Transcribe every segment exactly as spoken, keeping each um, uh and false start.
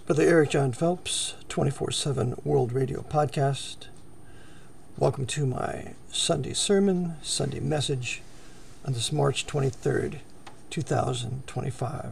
Brother Eric John Phelps, twenty-four seven World Radio Podcast. Welcome to my Sunday sermon, Sunday message on this March twenty-third, twenty twenty-five.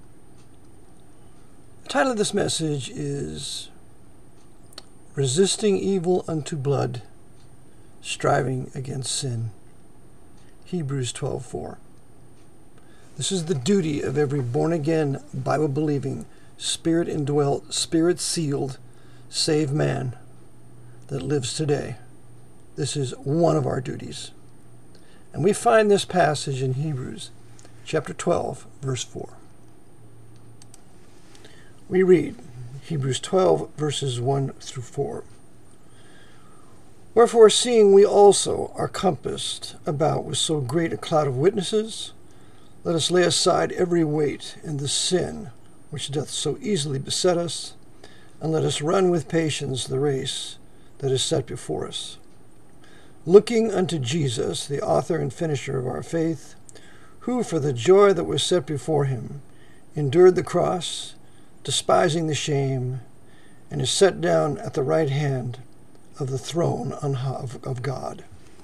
The title of this message is Resisting Evil Unto Blood, Striving Against Sin. Hebrews twelve four. This is the duty of every born-again, Bible-believing, Spirit-indwelt, Spirit-sealed, saved man that lives today. This is one of our duties. And we find this passage in Hebrews chapter twelve, verse four. We read Hebrews twelve, verses one through four. Wherefore, seeing we also are compassed about with so great a cloud of witnesses, let us lay aside every weight and the sin which doth so easily beset us, and let us run with patience the race that is set before us. Looking unto Jesus, the author and finisher of our faith, who for the joy that was set before him endured the cross, despising the shame, and is set down at the right hand of the throne of God.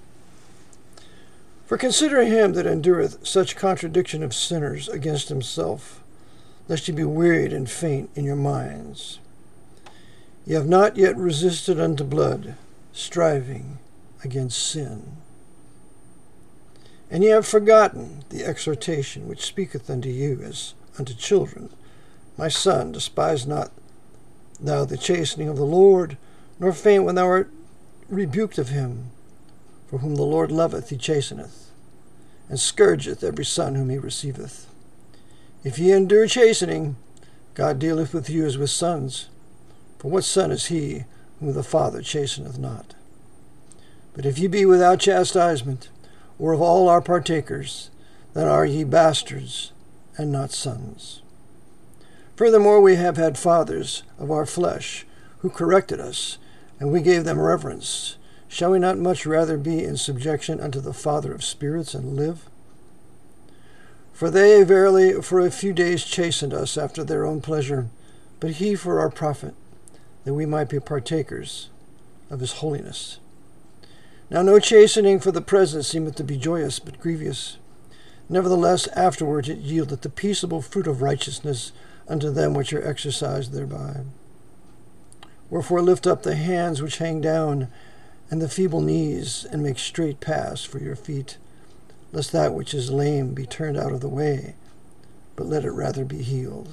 For consider him that endureth such contradiction of sinners against himself, lest ye be wearied and faint in your minds. Ye have not yet resisted unto blood, striving against sin. And ye have forgotten the exhortation which speaketh unto you as unto children. My son, despise not thou the chastening of the Lord, nor faint when thou art rebuked of him. For whom the Lord loveth he chasteneth, and scourgeth every son whom he receiveth. If ye endure chastening, God dealeth with you as with sons. For what son is he whom the Father chasteneth not? But if ye be without chastisement, or of all our partakers, then are ye bastards, and not sons. Furthermore, we have had fathers of our flesh, who corrected us, and we gave them reverence. Shall we not much rather be in subjection unto the Father of spirits, and live? For they verily for a few days chastened us after their own pleasure, but he for our profit, that we might be partakers of his holiness. Now no chastening for the present seemeth to be joyous, but grievous. Nevertheless afterwards it yieldeth the peaceable fruit of righteousness unto them which are exercised thereby. Wherefore lift up the hands which hang down, and the feeble knees, and make straight paths for your feet, lest that which is lame be turned out of the way, but let it rather be healed.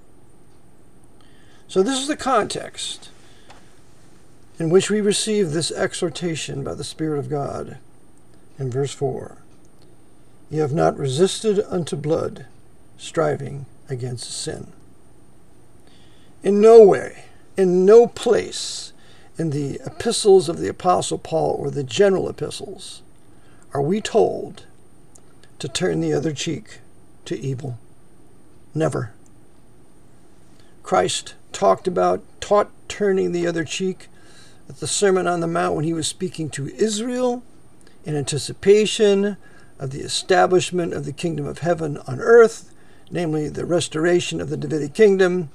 So this is the context in which we receive this exhortation by the Spirit of God. In verse four, ye have not resisted unto blood, striving against sin. In no way, in no place in the epistles of the Apostle Paul or the general epistles are we told to turn the other cheek to evil. Never. Christ talked about, taught turning the other cheek at the Sermon on the Mount when he was speaking to Israel in anticipation of the establishment of the kingdom of heaven on earth, namely the restoration of the Davidic kingdom.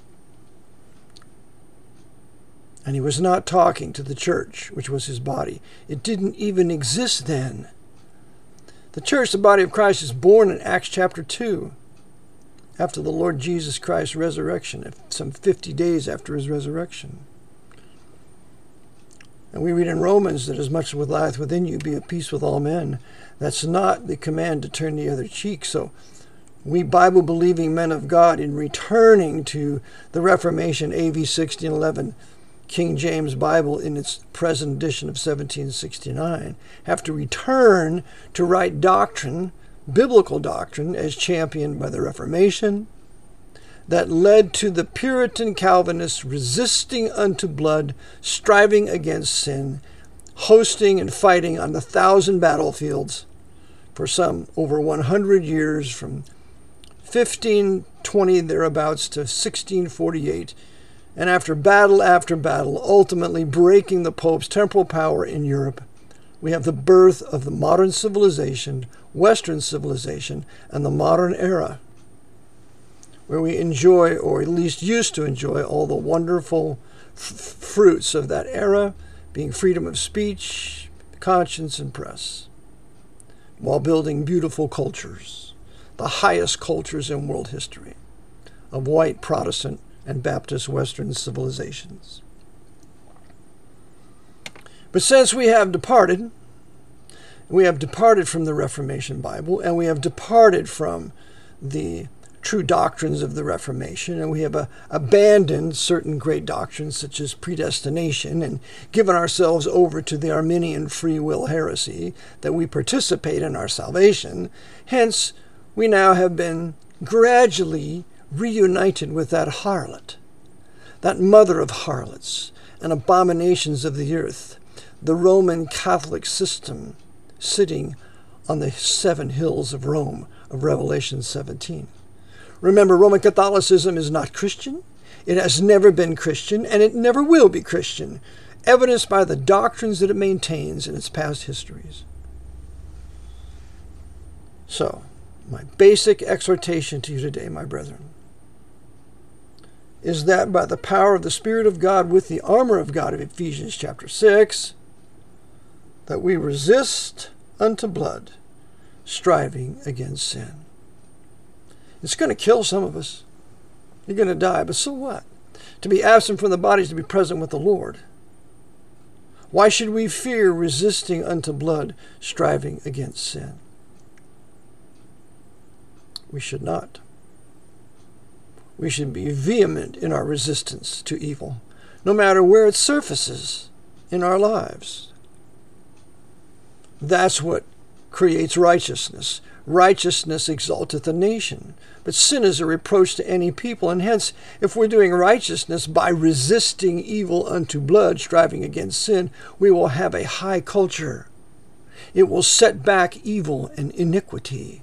And he was not talking to the church, which was his body. It didn't even exist then. The church, the body of Christ, is born in Acts chapter two, after the Lord Jesus Christ's resurrection, some fifty days after his resurrection. And we read in Romans that as much as lieth within you, be at peace with all men. That's not the command to turn the other cheek. So we Bible-believing men of God, in returning to the Reformation, A V sixteen eleven, King James Bible in its present edition of seventeen sixty-nine, have to return to right doctrine, biblical doctrine, as championed by the Reformation, that led to the Puritan Calvinists resisting unto blood, striving against sin, hosting and fighting on a thousand battlefields for some over one hundred years, from fifteen twenty thereabouts to sixteen forty-eight, and after battle after battle, ultimately breaking the Pope's temporal power in Europe, we have the birth of the modern civilization, Western civilization, and the modern era. where we enjoy, or at least used to enjoy, all the wonderful f- fruits of that era, being freedom of speech, conscience, and press, while building beautiful cultures, the highest cultures in world history, of white Protestant and Baptist Western civilizations. But since we have departed, we have departed from the Reformation Bible, and we have departed from the true doctrines of the Reformation, and we have uh, abandoned certain great doctrines such as predestination and given ourselves over to the Arminian free will heresy that we participate in our salvation. Hence, we now have been gradually reunited with that harlot, that mother of harlots and abominations of the earth, the Roman Catholic system sitting on the seven hills of Rome of Revelation seventeen. Remember, Roman Catholicism is not Christian. It has never been Christian, and it never will be Christian, evidenced by the doctrines that it maintains in its past histories. So, my basic exhortation to you today, my brethren, is that by the power of the Spirit of God with the armor of God of Ephesians chapter six, that we resist unto blood, striving against sin. It's going to kill some of us. You're going to die, but so what? To be absent from the body is to be present with the Lord. Why should we fear resisting unto blood, striving against sin? We should not. We should be vehement in our resistance to evil, no matter where it surfaces in our lives. That's what creates righteousness. Righteousness exalteth a nation, but sin is a reproach to any people, and hence, if we're doing righteousness by resisting evil unto blood, striving against sin, we will have a high culture. It will set back evil and iniquity.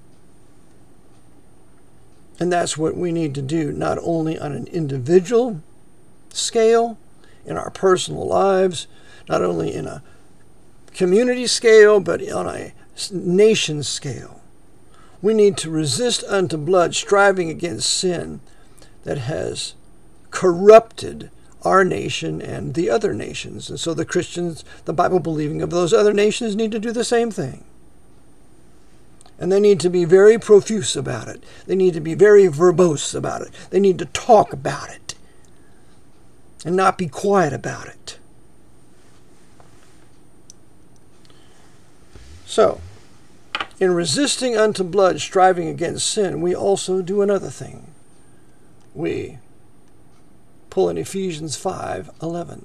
And that's what we need to do, not only on an individual scale, in our personal lives, not only in a community scale, but on a nation scale. We need to resist unto blood, striving against sin that has corrupted our nation and the other nations. And so the Christians, the Bible-believing of those other nations, need to do the same thing. And they need to be very profuse about it. They need to be very verbose about it. They need to talk about it and not be quiet about it. So, in resisting unto blood, striving against sin, we also do another thing. We pull in Ephesians five eleven.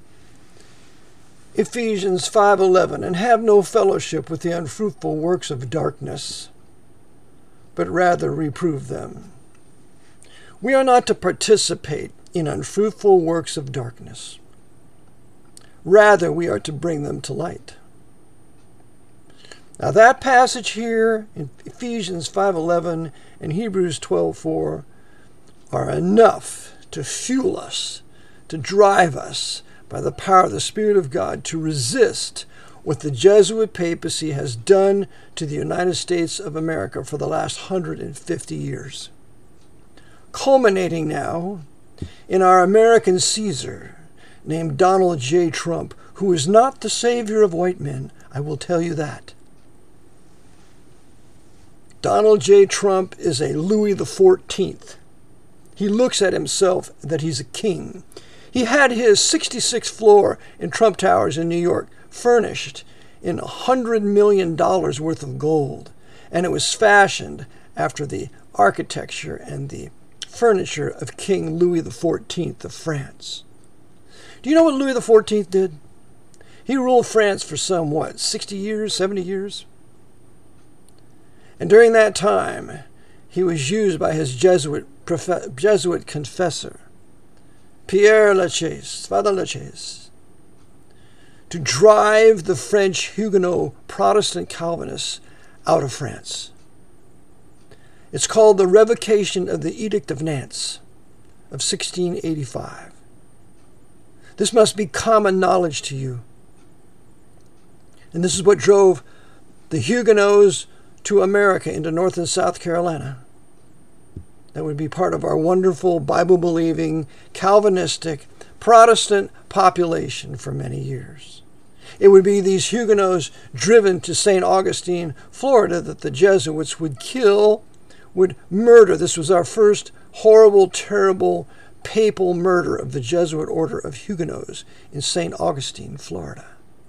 Ephesians five eleven, and have no fellowship with the unfruitful works of darkness, but rather reprove them. We are not to participate in unfruitful works of darkness. Rather, we are to bring them to light. Now that passage here in Ephesians five eleven and Hebrews twelve four are enough to fuel us, to drive us by the power of the Spirit of God to resist what the Jesuit papacy has done to the United States of America for the last one hundred fifty years. Culminating now in our American Caesar named Donald J. Trump, who is not the savior of white men, I will tell you that. Donald J. Trump is a Louis the fourteenth. He looks at himself that he's a king. He had his sixty-sixth floor in Trump Towers in New York furnished in one hundred million dollars worth of gold, and it was fashioned after the architecture and the furniture of King Louis the fourteenth of France. Do you know what Louis the fourteenth did? He ruled France for some, what, sixty years, seventy years? And during that time, he was used by his Jesuit, prof- Jesuit confessor, Pierre Lachaise, Father Lachaise, to drive the French Huguenot Protestant Calvinists out of France. It's called the Revocation of the Edict of Nantes of sixteen eighty-five. This must be common knowledge to you. And this is what drove the Huguenots to America, into North and South Carolina. that would be part of our wonderful Bible-believing, Calvinistic, Protestant population for many years. It would be these Huguenots driven to Saint Augustine, Florida, that the Jesuits would kill, would murder. This was our first horrible, terrible papal murder of the Jesuit order of Huguenots in Saint Augustine, Florida.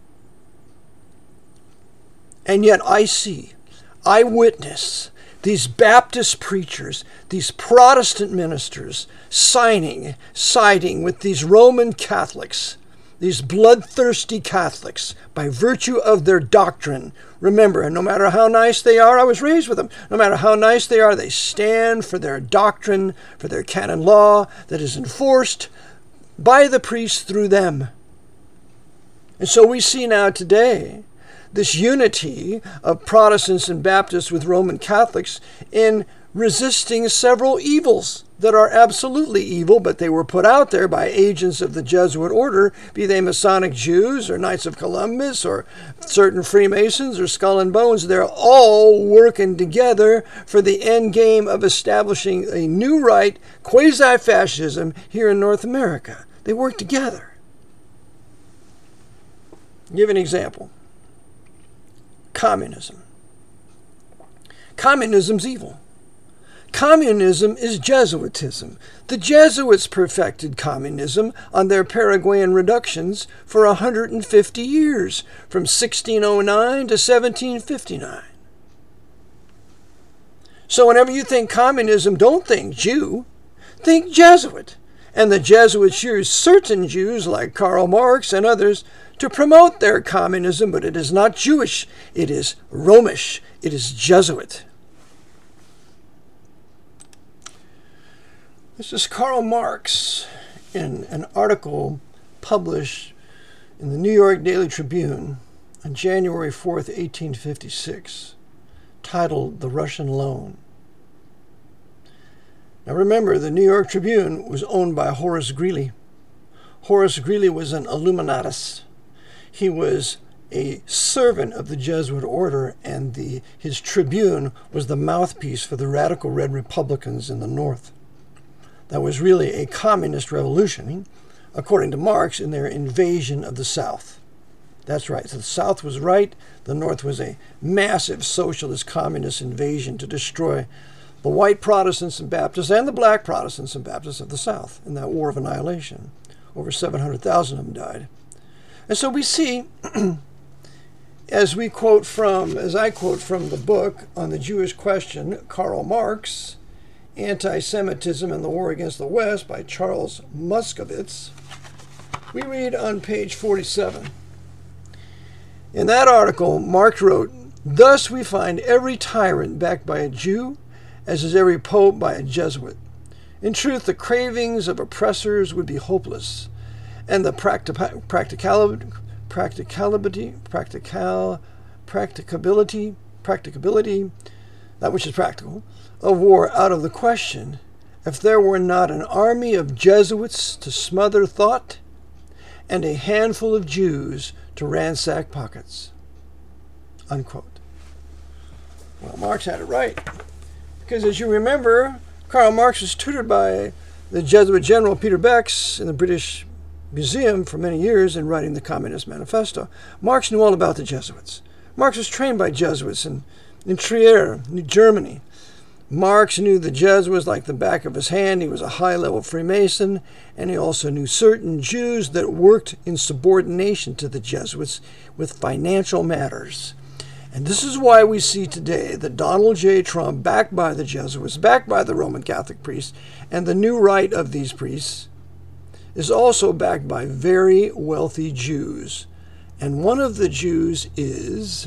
And yet I see, I witness these Baptist preachers, these Protestant ministers signing, siding with these Roman Catholics, these bloodthirsty Catholics, by virtue of their doctrine. Remember, no matter how nice they are, I was raised with them, no matter how nice they are, they stand for their doctrine, for their canon law that is enforced by the priests through them. And so we see now today this unity of Protestants and Baptists with Roman Catholics in resisting several evils that are absolutely evil, but they were put out there by agents of the Jesuit order, be they Masonic Jews or Knights of Columbus or certain Freemasons or Skull and Bones. They're all working together for the end game of establishing a new right, quasi-fascism, here in North America. They work together. I'll give an example. Communism. Communism's evil. Communism is Jesuitism. The Jesuits perfected communism on their Paraguayan reductions for one hundred fifty years, from sixteen oh nine to seventeen fifty-nine. So whenever you think communism, don't think Jew, think Jesuit. And the Jesuits used certain Jews like Karl Marx and others to promote their communism, but it is not Jewish, it is Romish, it is Jesuit. This is Karl Marx in an article published in the New York Daily Tribune on January fourth, eighteen fifty-six, titled The Russian Loan. Now remember, the New York Tribune was owned by Horace Greeley. Horace Greeley was an Illuminatus. He was a servant of the Jesuit order, and the, his Tribune was the mouthpiece for the radical Red Republicans in the North. That was really a communist revolution, according to Marx, in their invasion of the South. That's right. So the South was right. The North was a massive socialist communist invasion to destroy the white Protestants and Baptists and the black Protestants and Baptists of the South in that war of annihilation. Over seven hundred thousand of them died. And so we see, as we quote from, as I quote from the book on the Jewish question, Karl Marx, Anti-Semitism and the War Against the West by Charles Muskowitz, we read on page forty-seven. In that article, Marx wrote, "Thus we find every tyrant backed by a Jew, as is every pope by a Jesuit. In truth, the cravings of oppressors would be hopeless, and the practi- practicality, practicality, practical, practicability, practicability, that which is practical, of war out of the question, if there were not an army of Jesuits to smother thought, and a handful of Jews to ransack pockets." Unquote. Well, Marx had it right. Because as you remember, Karl Marx was tutored by the Jesuit general Peter Becks in the British Museum for many years in writing the Communist Manifesto. Marx knew all about the Jesuits. Marx was trained by Jesuits in, in Trier, New Germany. Marx knew the Jesuits like the back of his hand. He was a high-level Freemason, and he also knew certain Jews that worked in subordination to the Jesuits with financial matters. And this is why we see today that Donald J. Trump, backed by the Jesuits, backed by the Roman Catholic priests, and the new right of these priests, is also backed by very wealthy Jews. And one of the Jews is,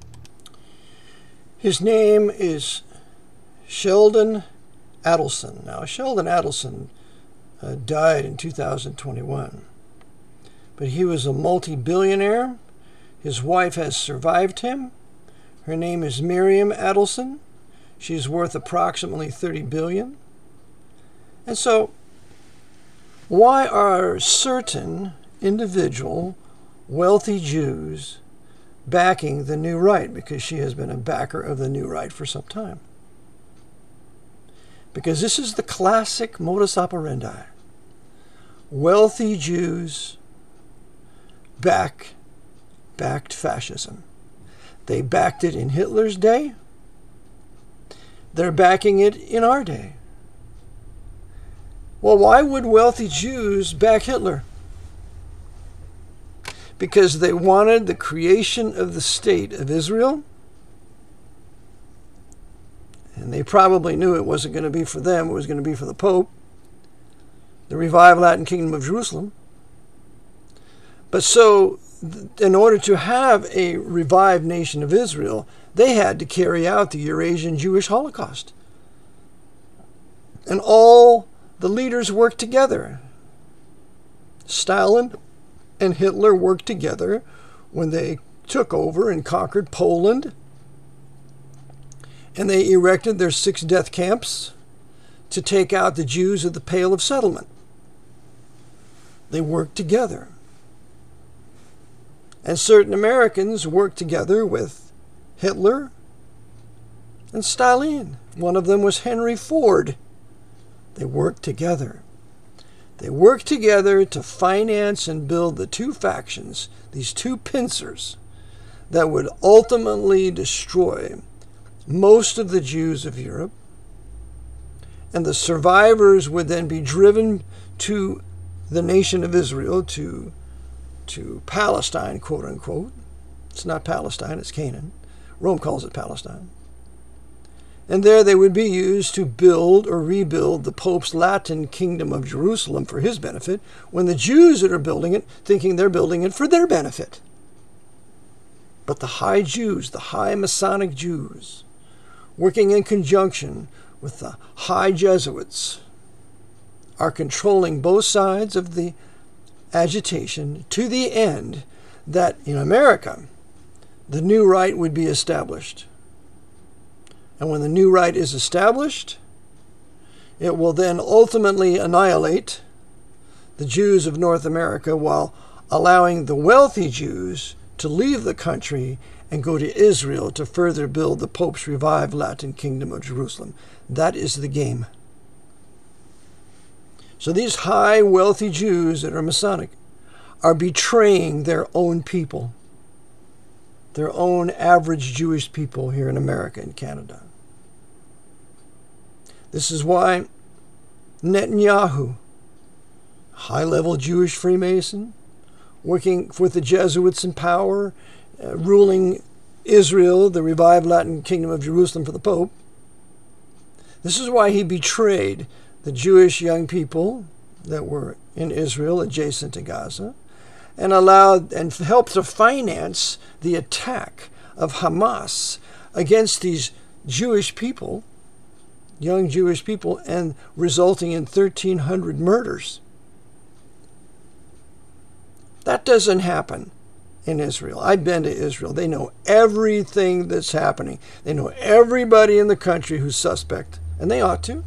his name is Sheldon Adelson. Now, Sheldon Adelson uh, died in two thousand twenty-one, but he was a multi-billionaire. His wife has survived him. Her name is Miriam Adelson. She's worth approximately thirty billion dollars. And so, why are certain individual wealthy Jews backing the New Right? Because she has been a backer of the New Right for some time. Because this is the classic modus operandi. Wealthy Jews back, backed fascism. They backed it in Hitler's day. They're backing it in our day. Well, why would wealthy Jews back Hitler? Because they wanted the creation of the state of Israel. And they probably knew it wasn't going to be for them, it was going to be for the Pope. The revived Latin Kingdom of Jerusalem. But so, in order to have a revived nation of Israel, they had to carry out the Eurasian Jewish Holocaust. And all the leaders worked together. Stalin and Hitler worked together when they took over and conquered Poland. And they erected their six death camps to take out the Jews of the Pale of Settlement. They worked together. And certain Americans worked together with Hitler and Stalin. One of them was Henry Ford. They worked together. They worked together to finance and build the two factions, these two pincers, that would ultimately destroy most of the Jews of Europe. And the survivors would then be driven to the nation of Israel, to, to Palestine, quote unquote. It's not Palestine, it's Canaan. Rome calls it Palestine. And there they would be used to build or rebuild the Pope's Latin Kingdom of Jerusalem for his benefit, when the Jews that are building it, thinking they're building it for their benefit. But the high Jews, the high Masonic Jews, working in conjunction with the high Jesuits, are controlling both sides of the agitation to the end that in America, the new right would be established. And when the new right is established, it will then ultimately annihilate the Jews of North America while allowing the wealthy Jews to leave the country and go to Israel to further build the Pope's revived Latin Kingdom of Jerusalem. That is the game. So these high, wealthy Jews that are Masonic are betraying their own people, their own average Jewish people here in America and Canada. This is why Netanyahu, high-level Jewish Freemason, working with the Jesuits in power, uh, ruling Israel, the revived Latin Kingdom of Jerusalem for the Pope. This is why he betrayed the Jewish young people that were in Israel adjacent to Gaza, and allowed and helped to finance the attack of Hamas against these Jewish people, young Jewish people, and resulting in thirteen hundred murders. That doesn't happen in Israel. I've been to Israel. They know everything that's happening. They know everybody in the country who's suspect, and they ought to.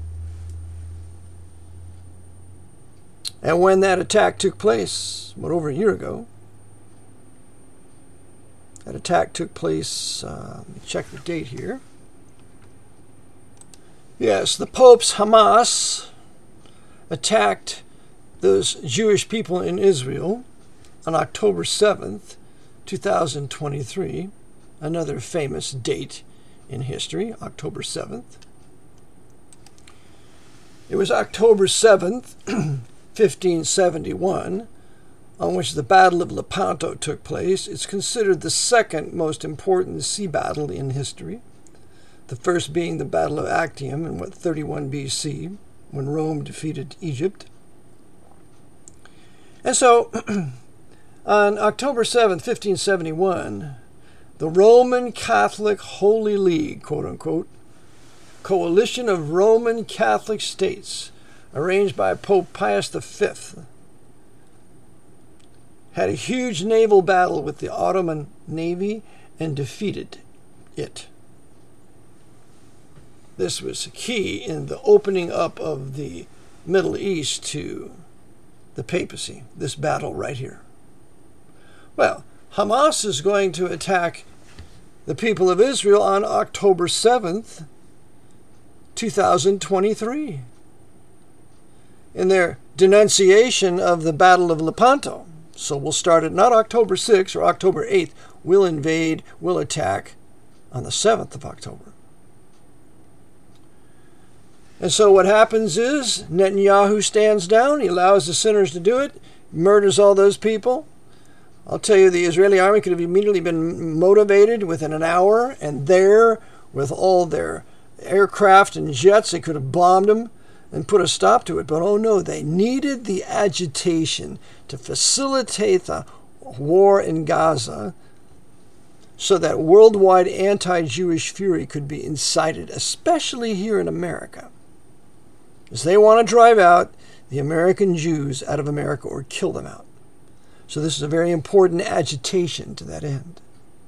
And when that attack took place, what, over a year ago, that attack took place, uh, let me check the date here. Yes, the Pope's Hamas attacked those Jewish people in Israel on October seventh, two thousand twenty-three, another famous date in history, October seventh. It was October seventh, fifteen seventy-one, on which the Battle of Lepanto took place. It's considered the second most important sea battle in history, the first being the Battle of Actium in what, thirty-one B C, when Rome defeated Egypt. And so, on October seventh, fifteen seventy-one, the Roman Catholic Holy League, quote-unquote, coalition of Roman Catholic states, arranged by Pope Pius the Fifth, had a huge naval battle with the Ottoman Navy and defeated it. This was key in the opening up of the Middle East to the papacy, this battle right here. Well, Hamas is going to attack the people of Israel on October seventh, two thousand twenty-three. In their denunciation of the Battle of Lepanto. So we'll start it not October sixth or October eighth. We'll invade, we'll attack on the seventh of October. And so what happens is Netanyahu stands down. He allows the sinners to do it, murders all those people. I'll tell you, the Israeli army could have immediately been motivated within an hour, and there, with all their aircraft and jets, they could have bombed them and put a stop to it. But oh no, they needed the agitation to facilitate the war in Gaza so that worldwide anti-Jewish fury could be incited, especially here in America. Because they want to drive out the American Jews out of America or kill them out. So this is a very important agitation to that end.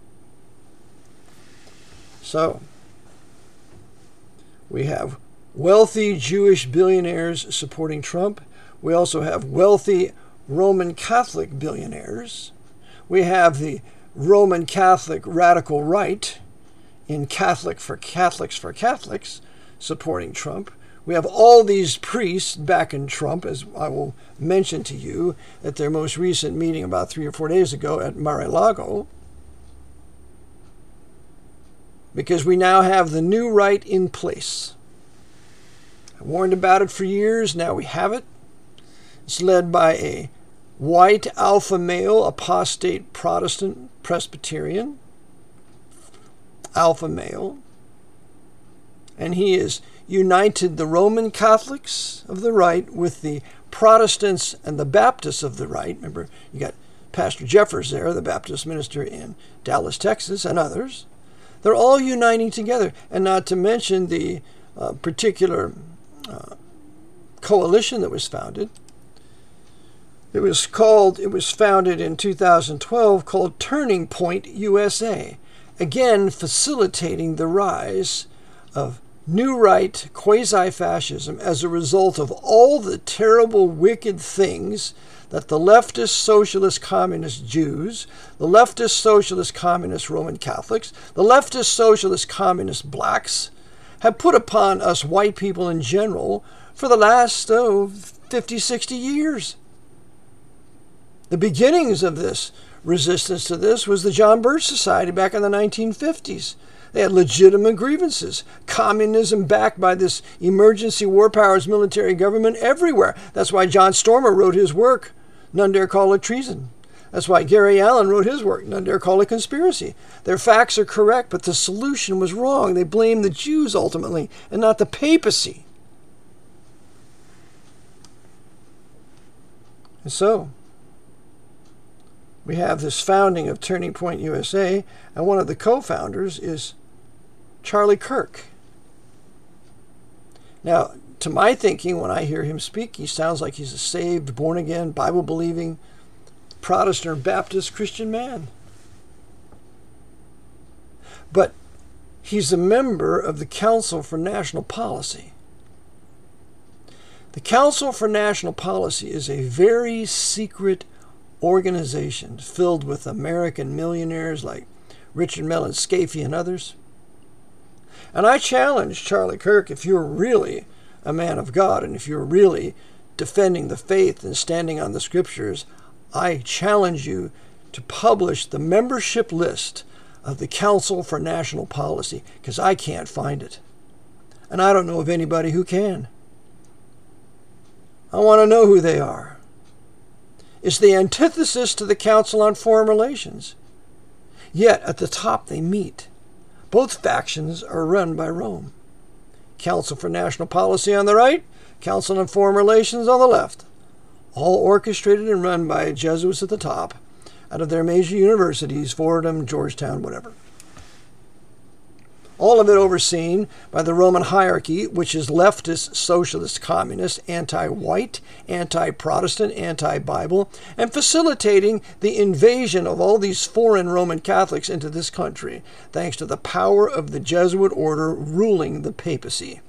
So, we have wealthy Jewish billionaires supporting Trump. We also have wealthy Roman Catholic billionaires. We have the Roman Catholic radical right in Catholic for Catholics for Catholics supporting Trump. We have all these priests backing Trump, as I will mention to you at their most recent meeting about three or four days ago at Mar-a-Lago. Because we now have the new right in place. I warned about it for years, now we have it. It's led by a white alpha male, apostate Protestant Presbyterian, alpha male. And he has united the Roman Catholics of the right with the Protestants and the Baptists of the right. Remember, you got Pastor Jeffers there, the Baptist minister in Dallas, Texas, and others. They're all uniting together, and not to mention the uh, particular uh, coalition that was founded. It was called, it was founded in two thousand twelve, called Turning Point U S A, again facilitating the rise of New right quasi-fascism as a result of all the terrible, wicked things that the leftist, socialist, communist Jews, the leftist, socialist, communist Roman Catholics, the leftist, socialist, communist blacks have put upon us white people in general for the last oh, fifty, sixty years. The beginnings of this resistance to this was the John Birch Society back in the nineteen fifties. They had legitimate grievances. Communism backed by this emergency war powers military government everywhere. That's why John Stormer wrote his work, None Dare Call It Treason. That's why Gary Allen wrote his work, None Dare Call It Conspiracy. Their facts are correct, but the solution was wrong. They blamed the Jews ultimately, and not the papacy. And so, we have this founding of Turning Point U S A, and one of the co-founders is Charlie Kirk. Now, to my thinking, when I hear him speak, he sounds like he's a saved, born-again, Bible-believing, Protestant or Baptist Christian man. But he's a member of the Council for National Policy. The Council for National Policy is a very secret organization filled with American millionaires like Richard Mellon Scaife and others. And I challenge Charlie Kirk, if you're really a man of God and if you're really defending the faith and standing on the scriptures, I challenge you to publish the membership list of the Council for National Policy, because I can't find it. And I don't know of anybody who can. I want to know who they are. It's the antithesis to the Council on Foreign Relations. Yet, at the top they meet. Both factions are run by Rome. Council for National Policy on the right, Council on Foreign Relations on the left. All orchestrated and run by Jesuits at the top, out of their major universities, Fordham, Georgetown, whatever. All of it overseen by the Roman hierarchy, which is leftist, socialist, communist, anti-white, anti-Protestant, anti-Bible, and facilitating the invasion of all these foreign Roman Catholics into this country, thanks to the power of the Jesuit order ruling the papacy.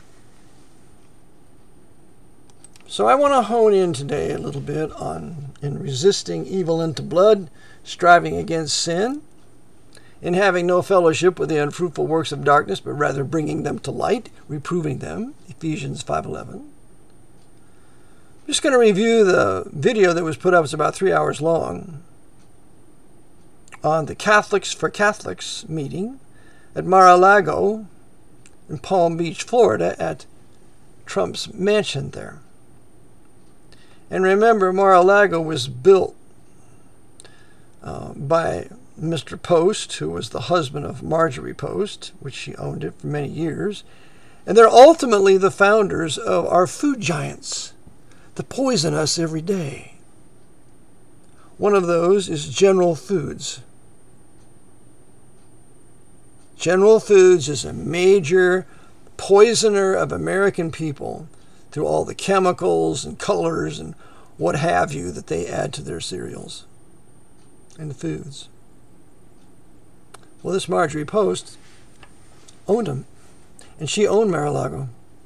So I want to hone in today a little bit on in resisting evil into blood, striving against sin, in having no fellowship with the unfruitful works of darkness, but rather bringing them to light, reproving them, Ephesians five eleven. I'm just going to review the video that was put up. It's about three hours long on the Catholics for Catholics meeting at Mar-a-Lago in Palm Beach, Florida, at Trump's mansion there. And remember, Mar-a-Lago was built uh, by Mister Post, who was the husband of Marjorie Post, which she owned it for many years. And they're ultimately the founders of our food giants that poison us every day. One of those is General Foods. General Foods is a major poisoner of American people through all the chemicals and colors and what have you that they add to their cereals and foods. Well, this Marjorie Post owned them, and she owned Mar-a-Lago.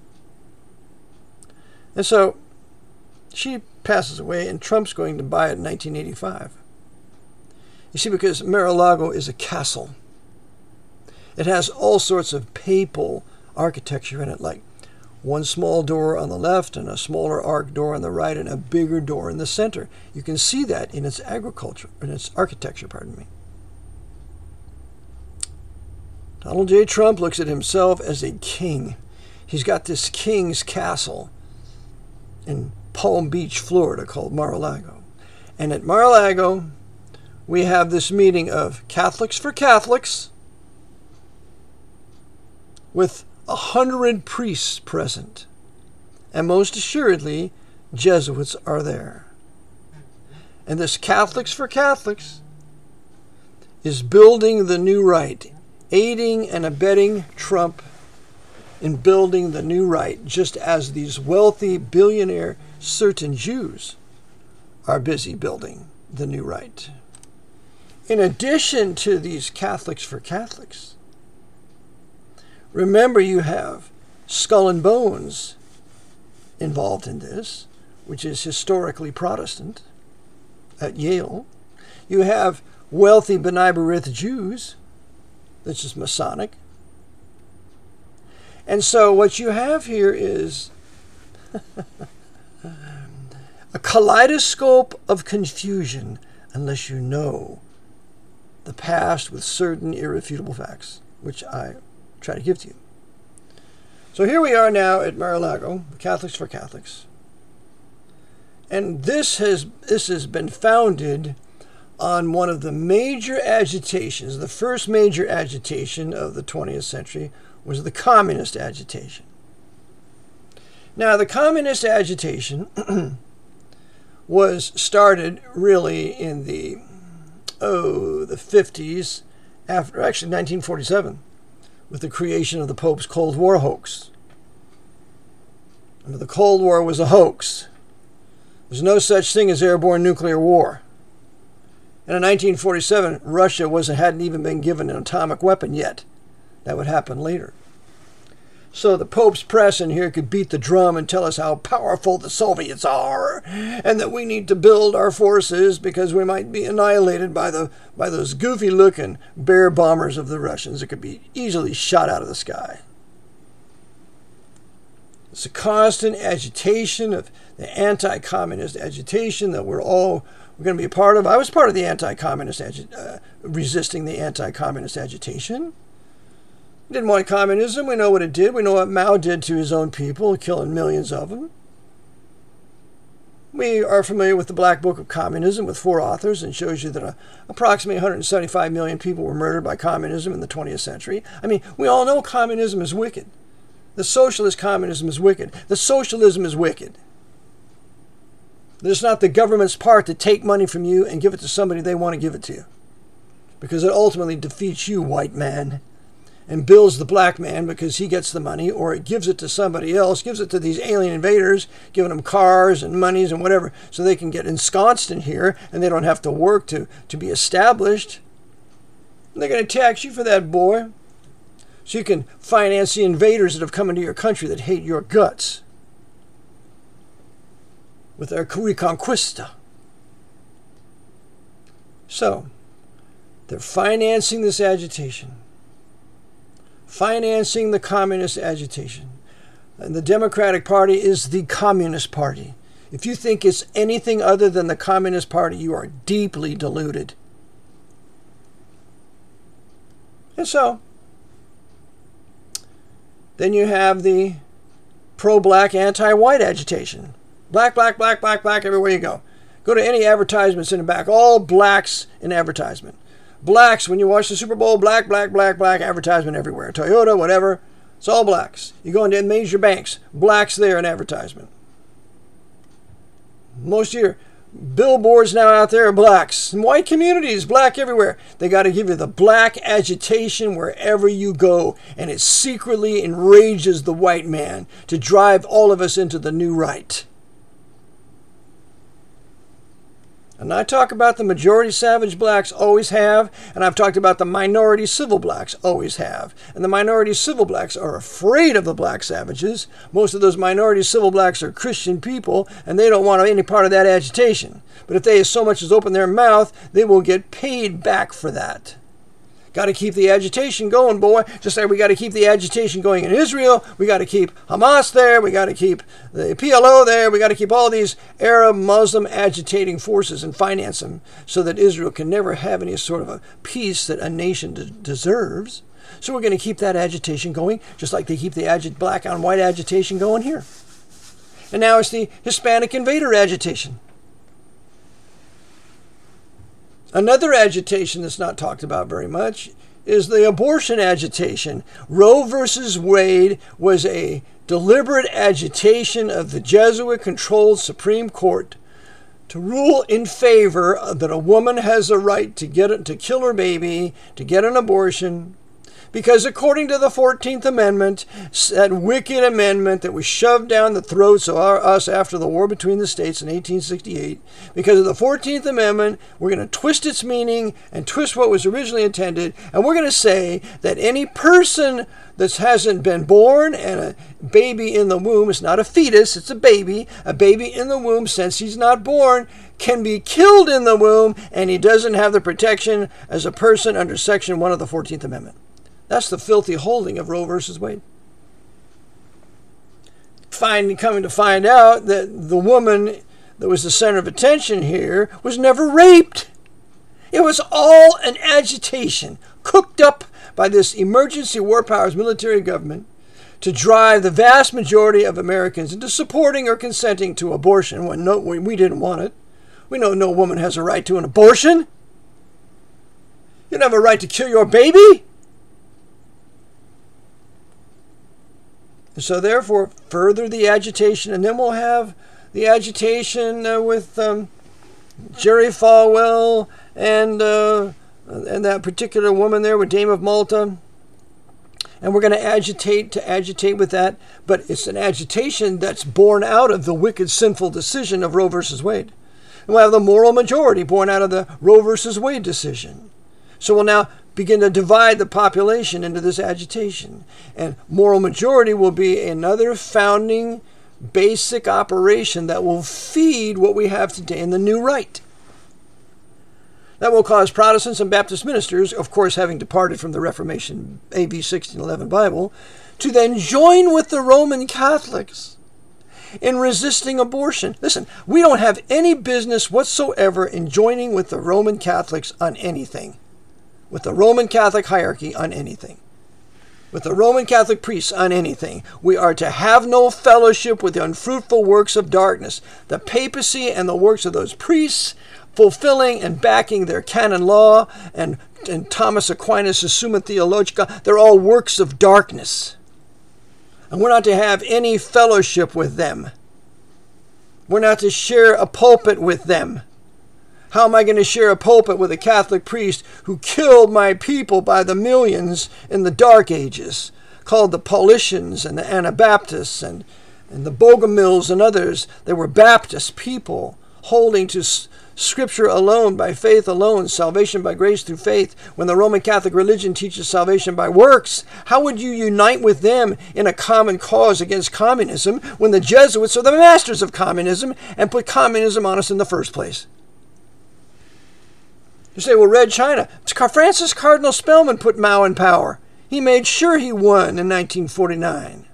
And so she passes away, and Trump's going to buy it in nineteen eighty-five. You see, because Mar-a-Lago is a castle. It has all sorts of papal architecture in it, like one small door on the left and a smaller arch door on the right and a bigger door in the center. You can see that in its agriculture, in its architecture, pardon me. Donald J. Trump looks at himself as a king. He's got this king's castle in Palm Beach, Florida, called Mar-a-Lago. And at Mar-a-Lago, we have this meeting of Catholics for Catholics with a hundred priests present. And most assuredly, Jesuits are there. And this Catholics for Catholics is building the new right, aiding and abetting Trump in building the new right, just as these wealthy billionaire certain Jews are busy building the new right. In addition to these Catholics for Catholics, remember you have Skull and Bones involved in this, which is historically Protestant, at Yale. You have wealthy B'nai B'rith Jews, this is Masonic. And so what you have here is a kaleidoscope of confusion unless you know the past with certain irrefutable facts, which I try to give to you. So here we are now at Mar-a-Lago, Catholics for Catholics. And this has this has been founded on one of the major agitations. The first major agitation of the twentieth century was the communist agitation. Now, the communist agitation was started really in the, oh, the fifties, after, actually nineteen forty-seven, with the creation of the Pope's Cold War hoax. And the Cold War was a hoax. There's no such thing as airborne nuclear war. And in nineteen forty-seven, Russia wasn't, hadn't even been given an atomic weapon yet. That would happen later. So the Pope's press in here could beat the drum and tell us how powerful the Soviets are, and that we need to build our forces because we might be annihilated by the by those goofy-looking bear bombers of the Russians that could be easily shot out of the sky. It's a constant agitation of the anti-communist agitation that we're all we're going to be a part of. I was part of the anti-communist agi- uh, resisting the anti-communist agitation. We didn't want communism. We know what it did. We know what Mao did to his own people, killing millions of them. We are familiar with the Black Book of Communism with four authors, and shows you that uh, approximately one hundred seventy-five million people were murdered by communism in the twentieth century. I mean, we all know communism is wicked. The socialist communism is wicked. The socialism is wicked. It's not the government's part to take money from you and give it to somebody they want to give it to, because it ultimately defeats you, white man, and builds the black man because he gets the money, or it gives it to somebody else, gives it to these alien invaders, giving them cars and monies and whatever, so they can get ensconced in here and they don't have to work to, to be established. And they're going to tax you for that, boy, so you can finance the invaders that have come into your country that hate your guts with their reconquista. So, They're financing this agitation, financing the communist agitation. And the Democratic Party is the Communist Party. If you think it's anything other than the Communist Party, you are deeply deluded. And so, then you have the pro-black, anti-white agitation. Black, black, black, black, black, everywhere you go. Go to any advertisements in the back. All blacks in advertisement. Blacks, when you watch the Super Bowl, black, black, black, black, advertisement everywhere. Toyota, whatever. It's all blacks. You go into major banks, blacks there in advertisement. Most of your billboards now out there are blacks. And white communities, black everywhere. They got to give you the black agitation wherever you go. And it secretly enrages the white man to drive all of us into the new right. And I talk about the majority savage blacks always have, and I've talked about the minority civil blacks always have. And the minority civil blacks are afraid of the black savages. Most of those minority civil blacks are Christian people, and they don't want any part of that agitation. But if they so much as open their mouth, they will get paid back for that. Got to keep the agitation going, boy. Just like we got to keep the agitation going in Israel. We got to keep Hamas there. We got to keep the P L O there. We got to keep all these Arab Muslim agitating forces and finance them so that Israel can never have any sort of a peace that a nation de- deserves. So we're going to keep that agitation going, just like they keep the agi- black on white agitation going here. And now it's the Hispanic invader agitation. Another agitation that's not talked about very much is the abortion agitation. Roe versus Wade was a deliberate agitation of the Jesuit-controlled Supreme Court to rule in favor that a woman has a right to get to kill her baby, to get an abortion. Because according to the fourteenth Amendment, that wicked amendment that was shoved down the throats of our, us after the war between the states in eighteen sixty-eight, because of the fourteenth Amendment, we're going to twist its meaning and twist what was originally intended, and we're going to say that any person that hasn't been born and a baby in the womb, it's not a fetus, it's a baby, a baby in the womb since he's not born, can be killed in the womb, and he doesn't have the protection as a person under Section one of the fourteenth Amendment. That's the filthy holding of Roe versus Wade. Find, coming to find out that the woman that was the center of attention here was never raped. It was all an agitation cooked up by this emergency war powers military government to drive the vast majority of Americans into supporting or consenting to abortion when, no, when we didn't want it. We know no woman has a right to an abortion. You don't have a right to kill your baby. So therefore, further the agitation, and then we'll have the agitation uh, with um, Jerry Falwell and uh, and that particular woman there with Dame of Malta. And we're going to agitate to agitate with that, but it's an agitation that's born out of the wicked, sinful decision of Roe versus Wade. And we'll have the moral majority born out of the Roe versus Wade decision. So we'll now begin to divide the population into this agitation. And moral majority will be another founding basic operation that will feed what we have today in the new right. That will cause Protestants and Baptist ministers, of course having departed from the Reformation A D sixteen eleven Bible, to then join with the Roman Catholics in resisting abortion. Listen, we don't have any business whatsoever in joining with the Roman Catholics on anything. With the Roman Catholic hierarchy on anything. With the Roman Catholic priests on anything. We are to have no fellowship with the unfruitful works of darkness. The papacy and the works of those priests, fulfilling and backing their canon law, and, and Thomas Aquinas' Summa Theologica, they're all works of darkness. And we're not to have any fellowship with them. We're not to share a pulpit with them. How am I going to share a pulpit with a Catholic priest who killed my people by the millions in the Dark Ages, called the Paulicians and the Anabaptists and, and the Bogomils and others? They were Baptist people holding to s- Scripture alone, by faith alone, salvation by grace through faith, when the Roman Catholic religion teaches salvation by works. How would you unite with them in a common cause against communism when the Jesuits are the masters of communism and put communism on us in the first place? You say, well, Red China. Francis Cardinal Spellman put Mao in power. He made sure he won in nineteen forty-nine.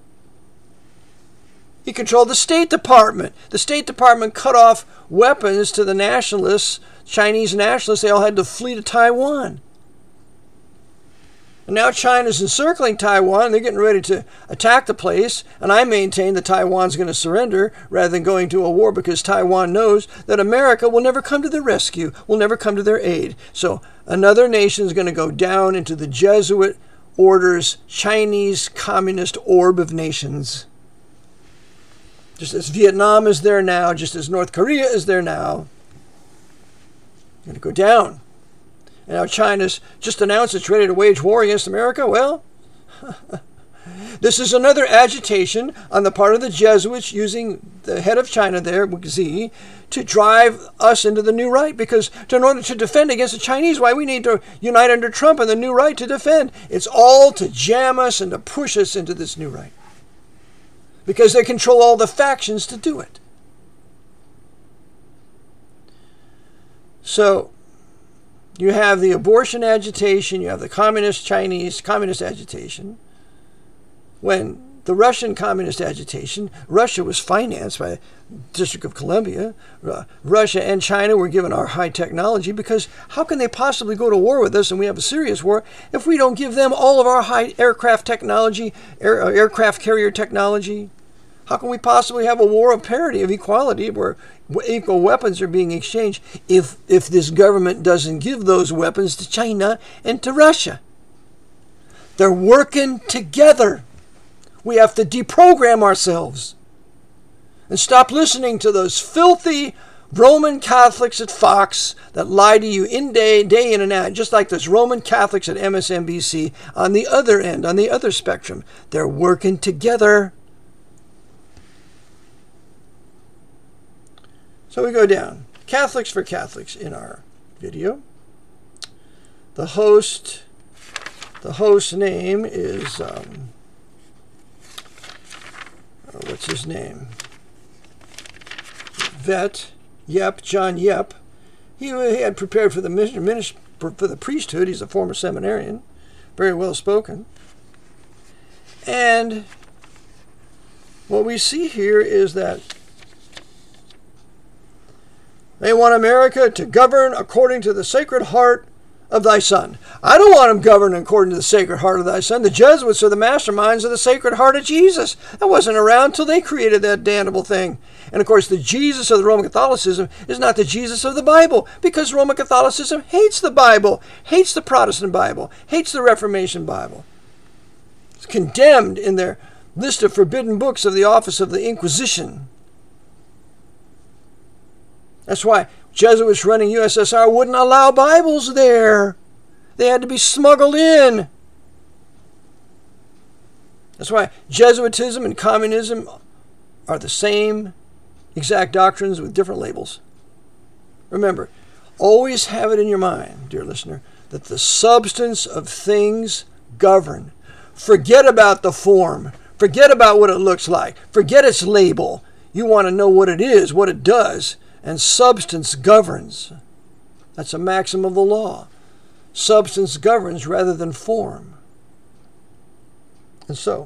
He controlled the State Department. The State Department cut off weapons to the nationalists, Chinese nationalists. They all had to flee to Taiwan. And now China's encircling Taiwan. They're getting ready to attack the place. And I maintain that Taiwan's going to surrender rather than going to a war, because Taiwan knows that America will never come to their rescue, will never come to their aid. So another nation is going to go down into the Jesuit order's Chinese communist orb of nations. Just as Vietnam is there now, just as North Korea is there now, going to go down. And now China's just announced it's ready to wage war against America. Well, this is another agitation on the part of the Jesuits using the head of China there, Xi, to drive us into the new right. Because in order to defend against the Chinese, why we need to unite under Trump and the new right to defend. It's all to jam us and to push us into this new right. Because they control all the factions to do it. So, you have the abortion agitation, you have the communist Chinese communist agitation. When the Russian communist agitation, Russia was financed by the District of Columbia. Uh, Russia and China were given our high technology, because how can they possibly go to war with us and we have a serious war if we don't give them all of our high aircraft technology, air, uh, aircraft carrier technology? How can we possibly have a war of parity, of equality, where equal weapons are being exchanged if, if this government doesn't give those weapons to China and to Russia? They're working together. We have to deprogram ourselves and stop listening to those filthy Roman Catholics at Fox that lie to you in day, day in and out, just like those Roman Catholics at M S N B C on the other end, on the other spectrum. They're working together. So we go down. Catholics for Catholics in our video. The host, the host name is, um, oh, what's his name? Vet, Yep, John Yep. He, he had prepared for the ministry, for the priesthood. He's a former seminarian, very well spoken. And what we see here is that they want America to govern according to the Sacred Heart of Thy Son. I don't want them governing according to the Sacred Heart of Thy Son. The Jesuits are the masterminds of the Sacred Heart of Jesus. That wasn't around until they created that damnable thing. And of course, the Jesus of the Roman Catholicism is not the Jesus of the Bible, because Roman Catholicism hates the Bible, hates the Protestant Bible, hates the Reformation Bible. It's condemned in their list of forbidden books of the Office of the Inquisition. That's why Jesuits running U S S R wouldn't allow Bibles there. They had to be smuggled in. That's why Jesuitism and communism are the same exact doctrines with different labels. Remember, always have it in your mind, dear listener, that the substance of things govern. Forget about the form. Forget about what it looks like. Forget its label. You want to know what it is, what it does. And substance governs. That's a maxim of the law. Substance governs rather than form. And so,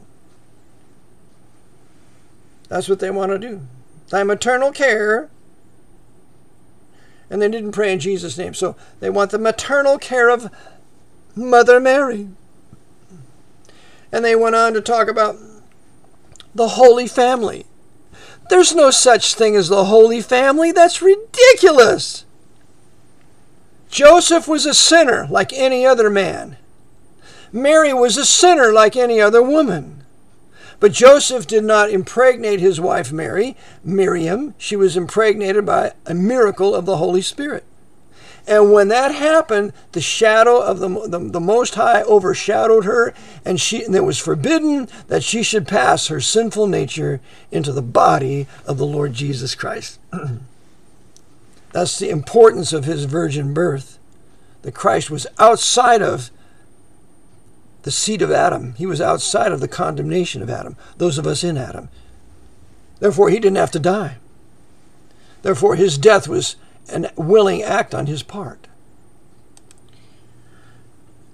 that's what they want to do. Thy maternal care. And they didn't pray in Jesus' name. So they want the maternal care of Mother Mary. And they went on to talk about the Holy Family. There's no such thing as the Holy Family. That's ridiculous. Joseph was a sinner like any other man. Mary was a sinner like any other woman. But Joseph did not impregnate his wife Mary, Miriam. She was impregnated by a miracle of the Holy Spirit. And when that happened, the shadow of the, the, the Most High overshadowed her, and, she, and it was forbidden that she should pass her sinful nature into the body of the Lord Jesus Christ. That's the importance of his virgin birth. That Christ was outside of the seed of Adam. He was outside of the condemnation of Adam, those of us in Adam. Therefore, he didn't have to die. Therefore, his death was an willing act on his part.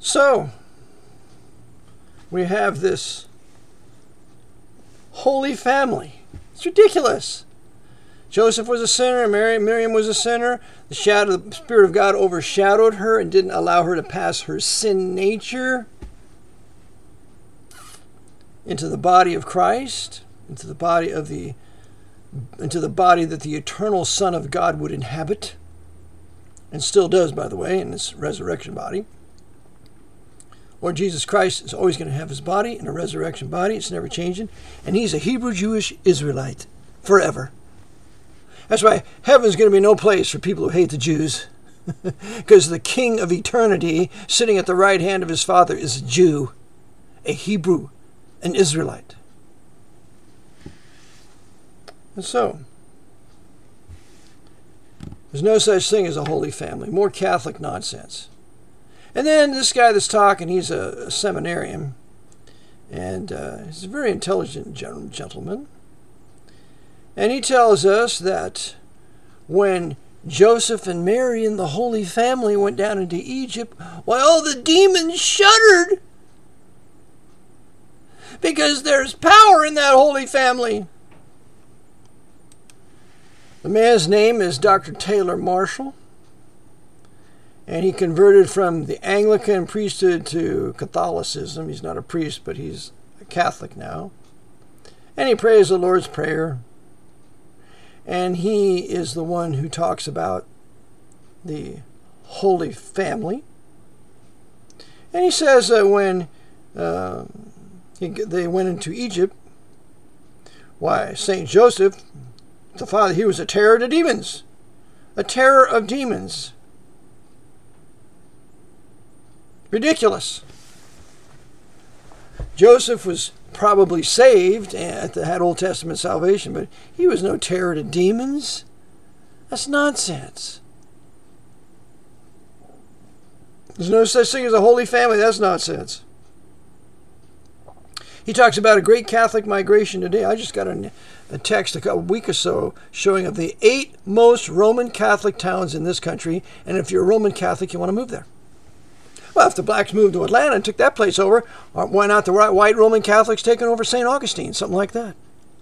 So, we have this holy family. It's ridiculous. Joseph was a sinner, Mary, Miriam was a sinner. The shadow, the Spirit of God overshadowed her and didn't allow her to pass her sin nature into the body of Christ, into the body of the, into the body that the eternal Son of God would inhabit, and still does, by the way, in this resurrection body. Lord Jesus Christ is always going to have his body in a resurrection body. It's never changing. And he's a Hebrew Jewish Israelite forever. That's why heaven's going to be no place for people who hate the Jews. Because the King of eternity, sitting at the right hand of his Father, is a Jew, a Hebrew, an Israelite. And so, there's no such thing as a holy family. More Catholic nonsense. And then this guy that's talking, he's a, a seminarian. And uh, he's a very intelligent gentleman. And he tells us that when Joseph and Mary and the Holy Family went down into Egypt, why, all the demons shuddered. Because there's power in that Holy Family. The man's name is Doctor Taylor Marshall. And he converted from the Anglican priesthood to Catholicism. He's not a priest, but he's a Catholic now. And he prays the Lord's Prayer. And he is the one who talks about the Holy Family. And he says that when uh, he, they went into Egypt, why, Saint Joseph, the father, he was a terror to demons. A terror of demons. Ridiculous. Joseph was probably saved and had Old Testament salvation, but he was no terror to demons. That's nonsense. There's no such thing as a holy family. That's nonsense. He talks about a great Catholic migration today. I just got a, a text a couple week or so showing of the eight most Roman Catholic towns in this country, and if you're a Roman Catholic, you want to move there. Well, if the blacks moved to Atlanta and took that place over, why not the white Roman Catholics taking over Saint Augustine, something like that?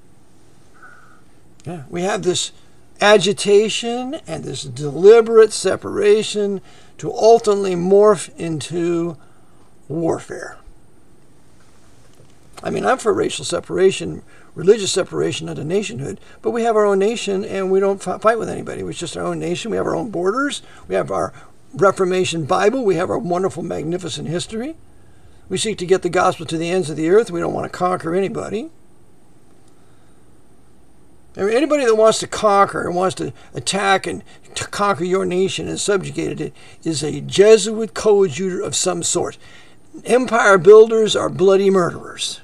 Yeah, we have this agitation and this deliberate separation to ultimately morph into warfare. I mean, I'm for racial separation, religious separation, and a nationhood, but we have our own nation and we don't fight with anybody. It's just our own nation. We have our own borders. We have our Reformation Bible. We have our wonderful, magnificent history. We seek to get the gospel to the ends of the earth. We don't want to conquer anybody. I mean, anybody that wants to conquer and wants to attack and to conquer your nation and subjugate it is a Jesuit coadjutor of some sort. Empire builders are bloody murderers.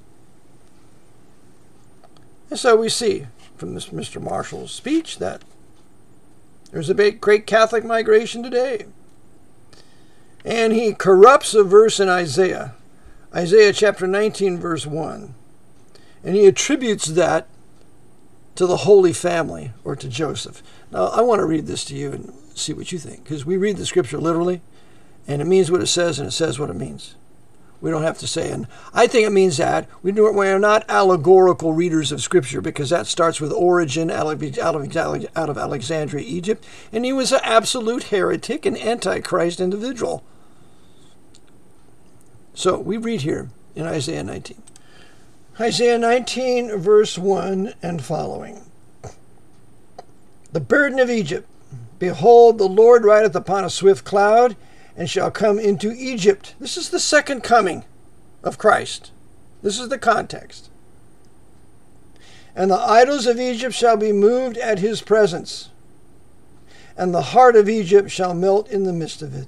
And so we see from this Mister Marshall's speech that there's a big, great Catholic migration today. And he corrupts a verse in Isaiah, Isaiah chapter nineteen, verse one. And he attributes that to the Holy Family, or to Joseph. Now, I want to read this to you and see what you think, because we read the scripture literally, and it means what it says, and it says what it means. We don't have to say, and I think it means that. We do, we are not allegorical readers of Scripture, because that starts with Origen out of, out of, out of Alexandria, Egypt, and he was an absolute heretic and antichrist individual. So we read here in Isaiah nineteen. Isaiah nineteen, verse one and following. The burden of Egypt. Behold, the Lord rideth upon a swift cloud, and shall come into Egypt. This is the second coming of Christ. This is the context. And the idols of Egypt shall be moved at his presence, and the heart of Egypt shall melt in the midst of it.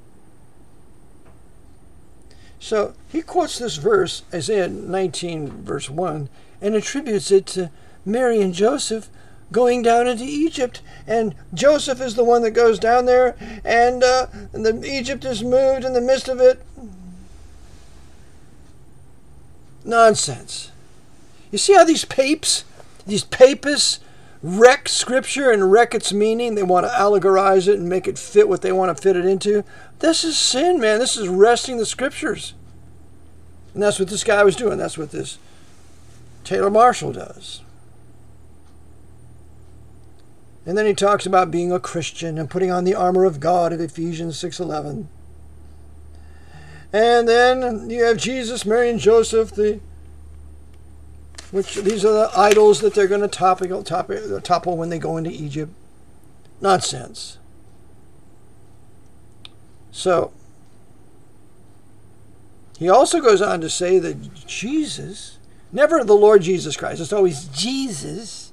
So he quotes this verse, Isaiah nineteen, verse one, and attributes it to Mary and Joseph going down into Egypt, and Joseph is the one that goes down there, and, uh, and the Egypt is moved in the midst of it. Nonsense. You see how these papes, these papists, wreck Scripture and wreck its meaning. They want to allegorize it and make it fit what they want to fit it into. This is sin, man. This is wresting the Scriptures. And that's what this guy was doing. That's what this Taylor Marshall does. And then he talks about being a Christian and putting on the armor of God of Ephesians six eleven. And then you have Jesus, Mary, and Joseph, the which these are the idols that they're going to topple, topple, topple when they go into Egypt. Nonsense. So, he also goes on to say that Jesus, never the Lord Jesus Christ, it's always Jesus.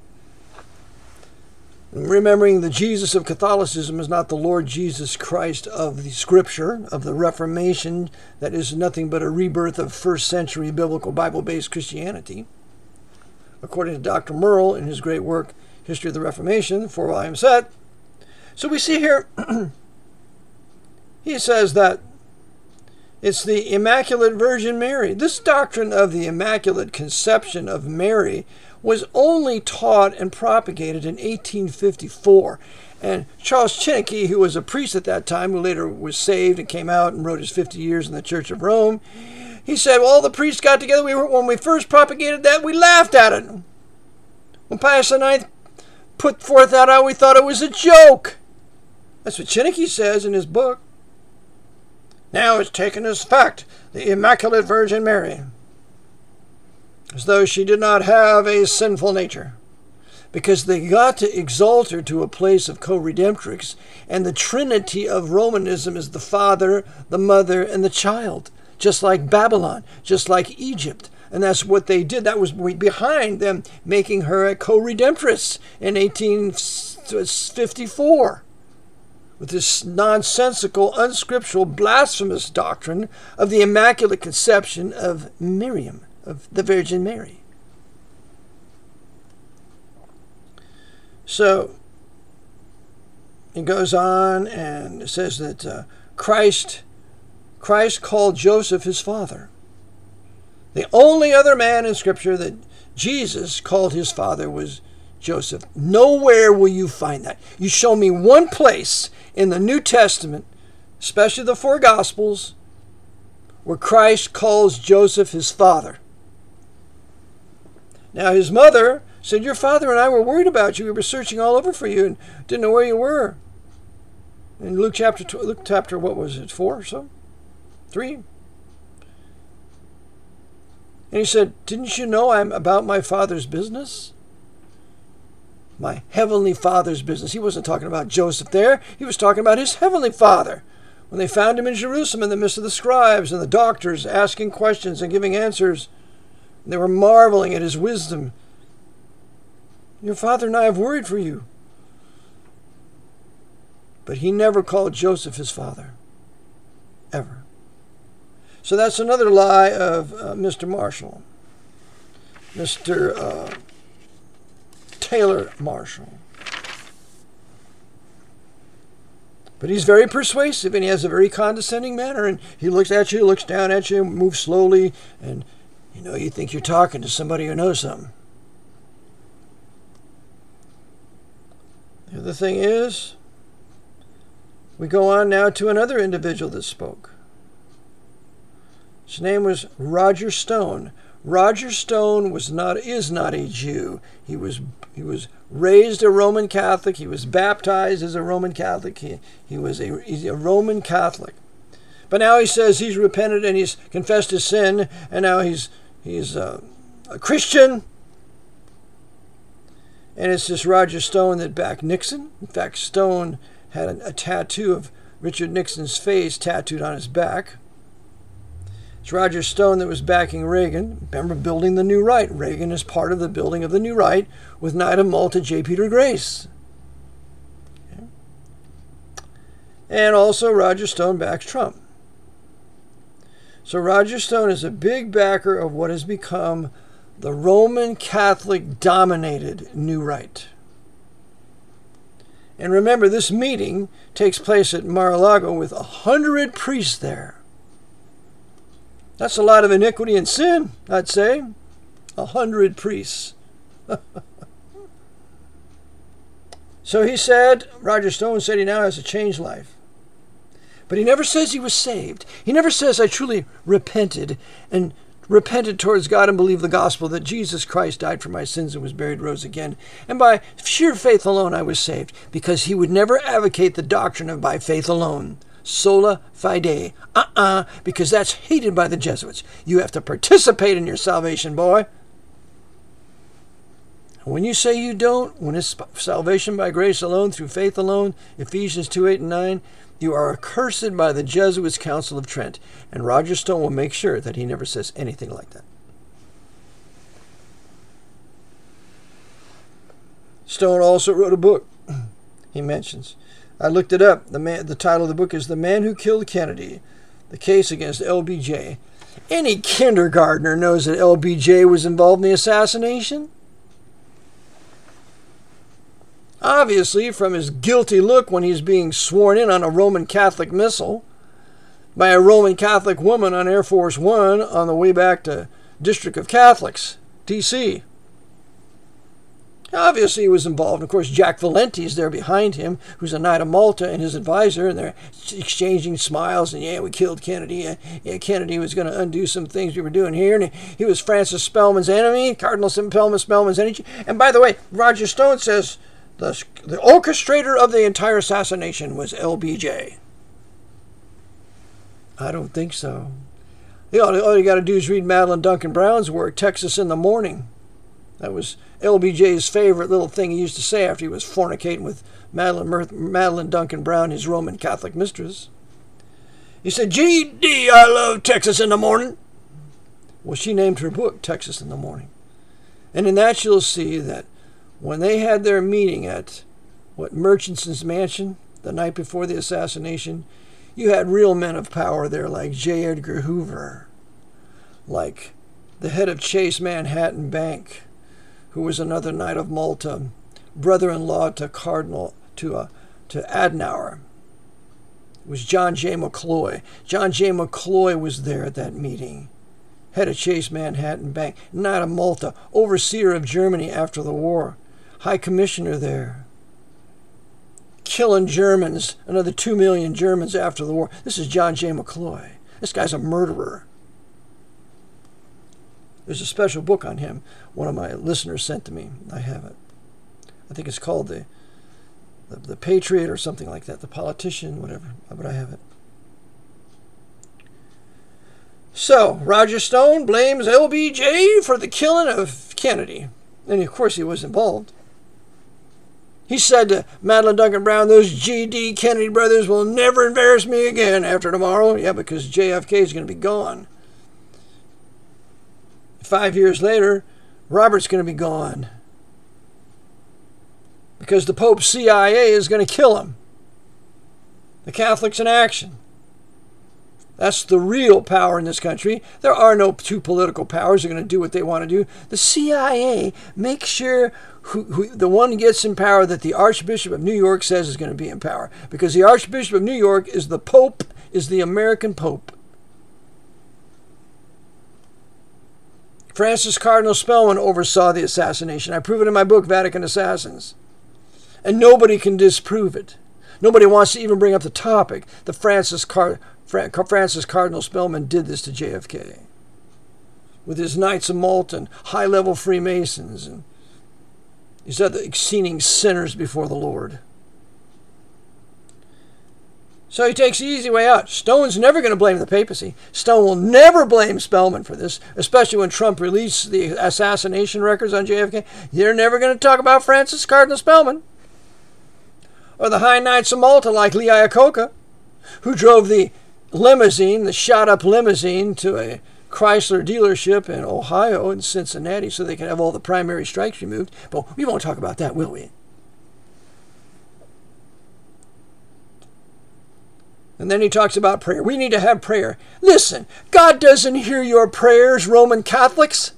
Remembering the Jesus of Catholicism is not the Lord Jesus Christ of the Scripture, of the Reformation, that is nothing but a rebirth of first century biblical Bible-based Christianity. According to Doctor Merle in his great work, History of the Reformation, four-volume set. So we see here, he says that it's the Immaculate Virgin Mary. This doctrine of the Immaculate Conception of Mary was only taught and propagated in eighteen fifty-four. And Charles Chinnicky, who was a priest at that time, who later was saved and came out and wrote his fifty years in the Church of Rome, he said, well, all the priests got together. We were, when we first propagated that, we laughed at it. When Pius the Ninth put forth that out, we thought it was a joke. That's what Chinnicky says in his book. Now it's taken as fact, the Immaculate Virgin Mary, as though she did not have a sinful nature, because they got to exalt her to a place of co-redemptrix, and the trinity of Romanism is the Father, the Mother, and the Child, just like Babylon, just like Egypt. And that's what they did. That was behind them making her a co-redemptress in eighteen fifty-four. With this nonsensical, unscriptural, blasphemous doctrine of the Immaculate Conception of Miriam, of the Virgin Mary. So, it goes on and says that uh, Christ, Christ called Joseph his father. The only other man in Scripture that Jesus called his father was Joseph. Nowhere will you find that. You show me one place in the New Testament, especially the four Gospels, where Christ calls Joseph his father. Now his mother said, your father and I were worried about you. We were searching all over for you and didn't know where you were. In Luke chapter, Luke chapter, what was it, four or so? Three? And he said, didn't you know I'm about my Father's business? My heavenly Father's business. He wasn't talking about Joseph there. He was talking about his heavenly Father. When they found him in Jerusalem in the midst of the scribes and the doctors asking questions and giving answers, they were marveling at his wisdom. Your father and I have worried for you. But he never called Joseph his father. Ever. So that's another lie of uh, Mister Marshall. Mister Uh, Taylor Marshall. But he's very persuasive, and he has a very condescending manner, and he looks at you, looks down at you, moves slowly, and you know, you think you're talking to somebody who knows something. The other thing is, we go on now to another individual that spoke. His name was Roger Stone. Roger Stone was not is not a Jew. He was he was raised a Roman Catholic. He was baptized as a Roman Catholic. He he was a he's a Roman Catholic. But now he says he's repented and he's confessed his sin, and now he's he's a, a Christian. And it's this Roger Stone that backed Nixon. In fact, Stone had a, a tattoo of Richard Nixon's face tattooed on his back. It's Roger Stone that was backing Reagan. Remember, building the New Right. Reagan is part of the building of the New Right with Knight of Malta J. Peter Grace. Okay. And also Roger Stone backs Trump. So Roger Stone is a big backer of what has become the Roman Catholic-dominated New Right. And remember, this meeting takes place at Mar-a-Lago with a hundred priests there. That's a lot of iniquity and sin, I'd say. A hundred priests. So he said, Roger Stone said he now has a changed life. But he never says he was saved. He never says, I truly repented and repented towards God and believed the gospel that Jesus Christ died for my sins and was buried, rose again. And by sheer faith alone I was saved, because he would never advocate the doctrine of by faith alone. Sola fide. Uh-uh, because that's hated by the Jesuits. You have to participate in your salvation, boy. When you say you don't, when it's salvation by grace alone, through faith alone, Ephesians two, eight, and nine, you are accursed by the Jesuits' Council of Trent. And Roger Stone will make sure that he never says anything like that. Stone also wrote a book, he mentions. I looked it up. The, man, the title of the book is The Man Who Killed Kennedy, The Case Against L B J. Any kindergartner knows that L B J was involved in the assassination. Obviously, from his guilty look when he's being sworn in on a Roman Catholic missile by a Roman Catholic woman on Air Force One on the way back to District of Catholics, D C Obviously, he was involved. Of course, Jack Valenti is there behind him, who's a Knight of Malta and his advisor, and they're exchanging smiles, and yeah, we killed Kennedy. Yeah, yeah Kennedy was going to undo some things we were doing here, and he was Francis Spellman's enemy, Cardinal Spellman Spellman's enemy. And by the way, Roger Stone says the, the orchestrator of the entire assassination was L B J. I don't think so. You know, all you got to do is read Madeline Duncan Brown's work, Texas in the Morning. That was L B J's favorite little thing he used to say after he was fornicating with Madeline, Madeline Duncan Brown, his Roman Catholic mistress. He said, G D, I love Texas in the Morning. Well, she named her book Texas in the Morning. And in that you'll see that when they had their meeting at, what, Murchison's mansion the night before the assassination, you had real men of power there like J. Edgar Hoover, like the head of Chase Manhattan Bank, who was another Knight of Malta, brother-in-law to Cardinal, to uh, to Adenauer. It was John J. McCloy. John J. McCloy was there at that meeting. Head of Chase Manhattan Bank, Knight of Malta, overseer of Germany after the war, High Commissioner there. Killing Germans, another two million Germans after the war. This is John J. McCloy. This guy's a murderer. There's a special book on him one of my listeners sent to me. I have it. I think it's called the, the, the Patriot or something like that. The Politician, whatever. But I have it. So, Roger Stone blames L B J for the killing of Kennedy. And of course he was involved. He said to Madeline Duncan Brown, those G D Kennedy brothers will never embarrass me again after tomorrow. Yeah, because J F K is going to be gone. Five years later, Robert's going to be gone. Because the Pope's C I A is going to kill him. The Catholics in action. That's the real power in this country. There are no two political powers that are going to do what they want to do. The C I A makes sure who, who, the one gets in power that the Archbishop of New York says is going to be in power. Because the Archbishop of New York is the Pope, is the American Pope. Francis Cardinal Spellman oversaw the assassination. I prove it in my book, Vatican Assassins. And nobody can disprove it. Nobody wants to even bring up the topic that Francis, Car- Fra- Francis Cardinal Spellman did this to J F K. With his Knights of Malta and high-level Freemasons and these other exceeding sinners before the Lord. So he takes the easy way out. Stone's never going to blame the papacy. Stone will never blame Spellman for this, especially when Trump released the assassination records on J F K. You're never going to talk about Francis Cardinal Spellman. Or the High Knights of Malta like Lee Iacocca, who drove the limousine, the shot-up limousine, to a Chrysler dealership in Ohio and Cincinnati so they could have all the primary strikes removed. But we won't talk about that, will we? And then he talks about prayer. We need to have prayer. Listen, God doesn't hear your prayers, Roman Catholics.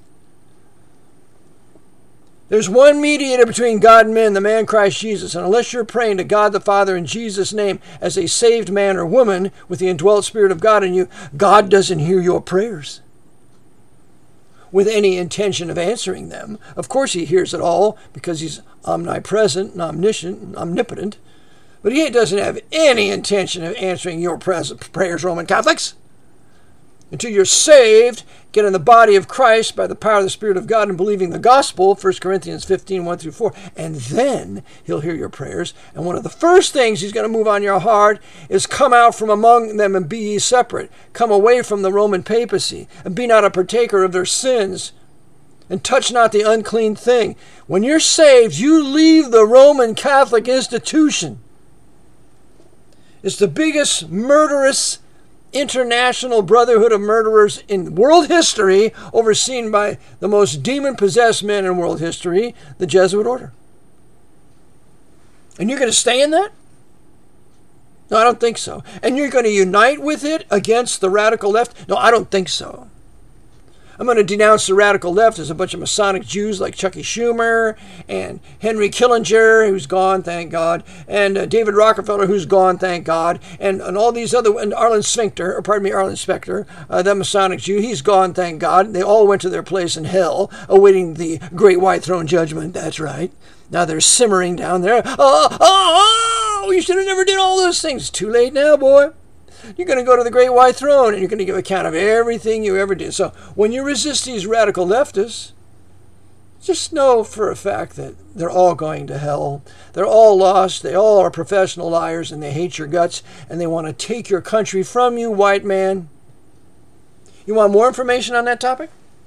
There's one mediator between God and men, the man Christ Jesus. And unless you're praying to God the Father in Jesus' name as a saved man or woman with the indwelt Spirit of God in you, God doesn't hear your prayers. with any intention of answering them. Of course he hears it all because he's omnipresent and omniscient and omnipotent. But he doesn't have any intention of answering your prayers, Roman Catholics. Until you're saved, get in the body of Christ by the power of the Spirit of God and believing the gospel, First Corinthians fifteen, one through four, and then he'll hear your prayers. And one of the first things he's going to move on your heart is come out from among them and be ye separate. Come away from the Roman papacy and be not a partaker of their sins and touch not the unclean thing. When you're saved, you leave the Roman Catholic institution. It's the biggest murderous international brotherhood of murderers in world history, overseen by the most demon-possessed men in world history, the Jesuit order. And you're going to stay in that? No, I don't think so. And you're going to unite with it against the radical left? No, I don't think so. I'm going to denounce the radical left as a bunch of Masonic Jews like Chucky Schumer and Henry Kissinger, who's gone, thank God, and uh, David Rockefeller, who's gone, thank God, and, and all these other, and Arlen Specter, or pardon me, Arlen Specter, uh, that Masonic Jew, he's gone, thank God. They all went to their place in hell, awaiting the great white throne judgment. That's right. Now they're simmering down there. Oh, oh, oh, you should have never did all those things. It's too late now, boy. You're going to go to the great white throne and you're going to give account of everything you ever did. So when you resist these radical leftists, just know for a fact that they're all going to hell. They're all lost. They all are professional liars and they hate your guts and they want to take your country from you, white man. You want more information on that topic?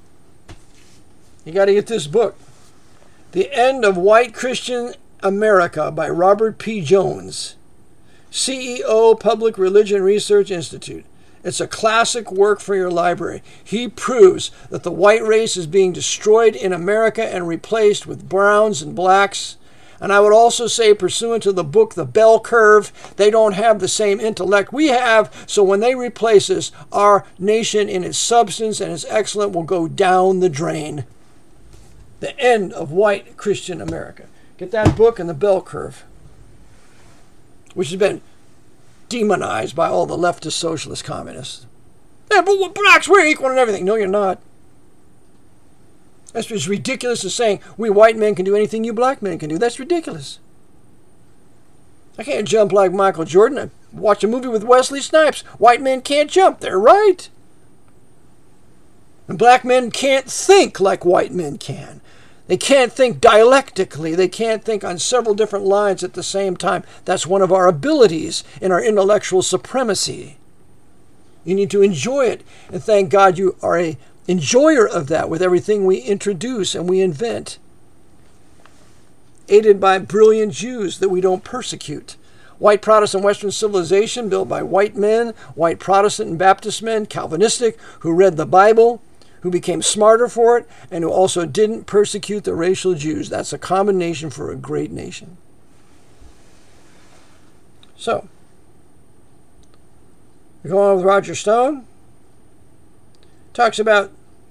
You got to get this book, The End of White Christian America by Robert P. Jones, C E O, Public Religion Research Institute. It's a classic work for your library. He proves that the white race is being destroyed in America and replaced with browns and blacks. And I would also say, pursuant to the book, The Bell Curve, they don't have the same intellect we have. So when they replace us, our nation in its substance and its excellence will go down the drain. The End of White Christian America. Get that book and The Bell Curve, which has been demonized by all the leftist socialist communists. Yeah, but blacks, we're equal and everything. No, you're not. That's as ridiculous as saying we white men can do anything you black men can do. That's ridiculous. I can't jump like Michael Jordan. I watched a movie with Wesley Snipes. White men can't jump. They're right. And black men can't think like white men can. They can't think dialectically. They can't think on several different lines at the same time. That's one of our abilities in our intellectual supremacy. You need to enjoy it. And thank God you are an enjoyer of that with everything we introduce and we invent. Aided by brilliant Jews that we don't persecute. White Protestant Western civilization built by white men, white Protestant and Baptist men, Calvinistic, who read the Bible, who became smarter for it, and who also didn't persecute the racial Jews. That's a combination for a great nation. So, we go on with Roger Stone. Talks about,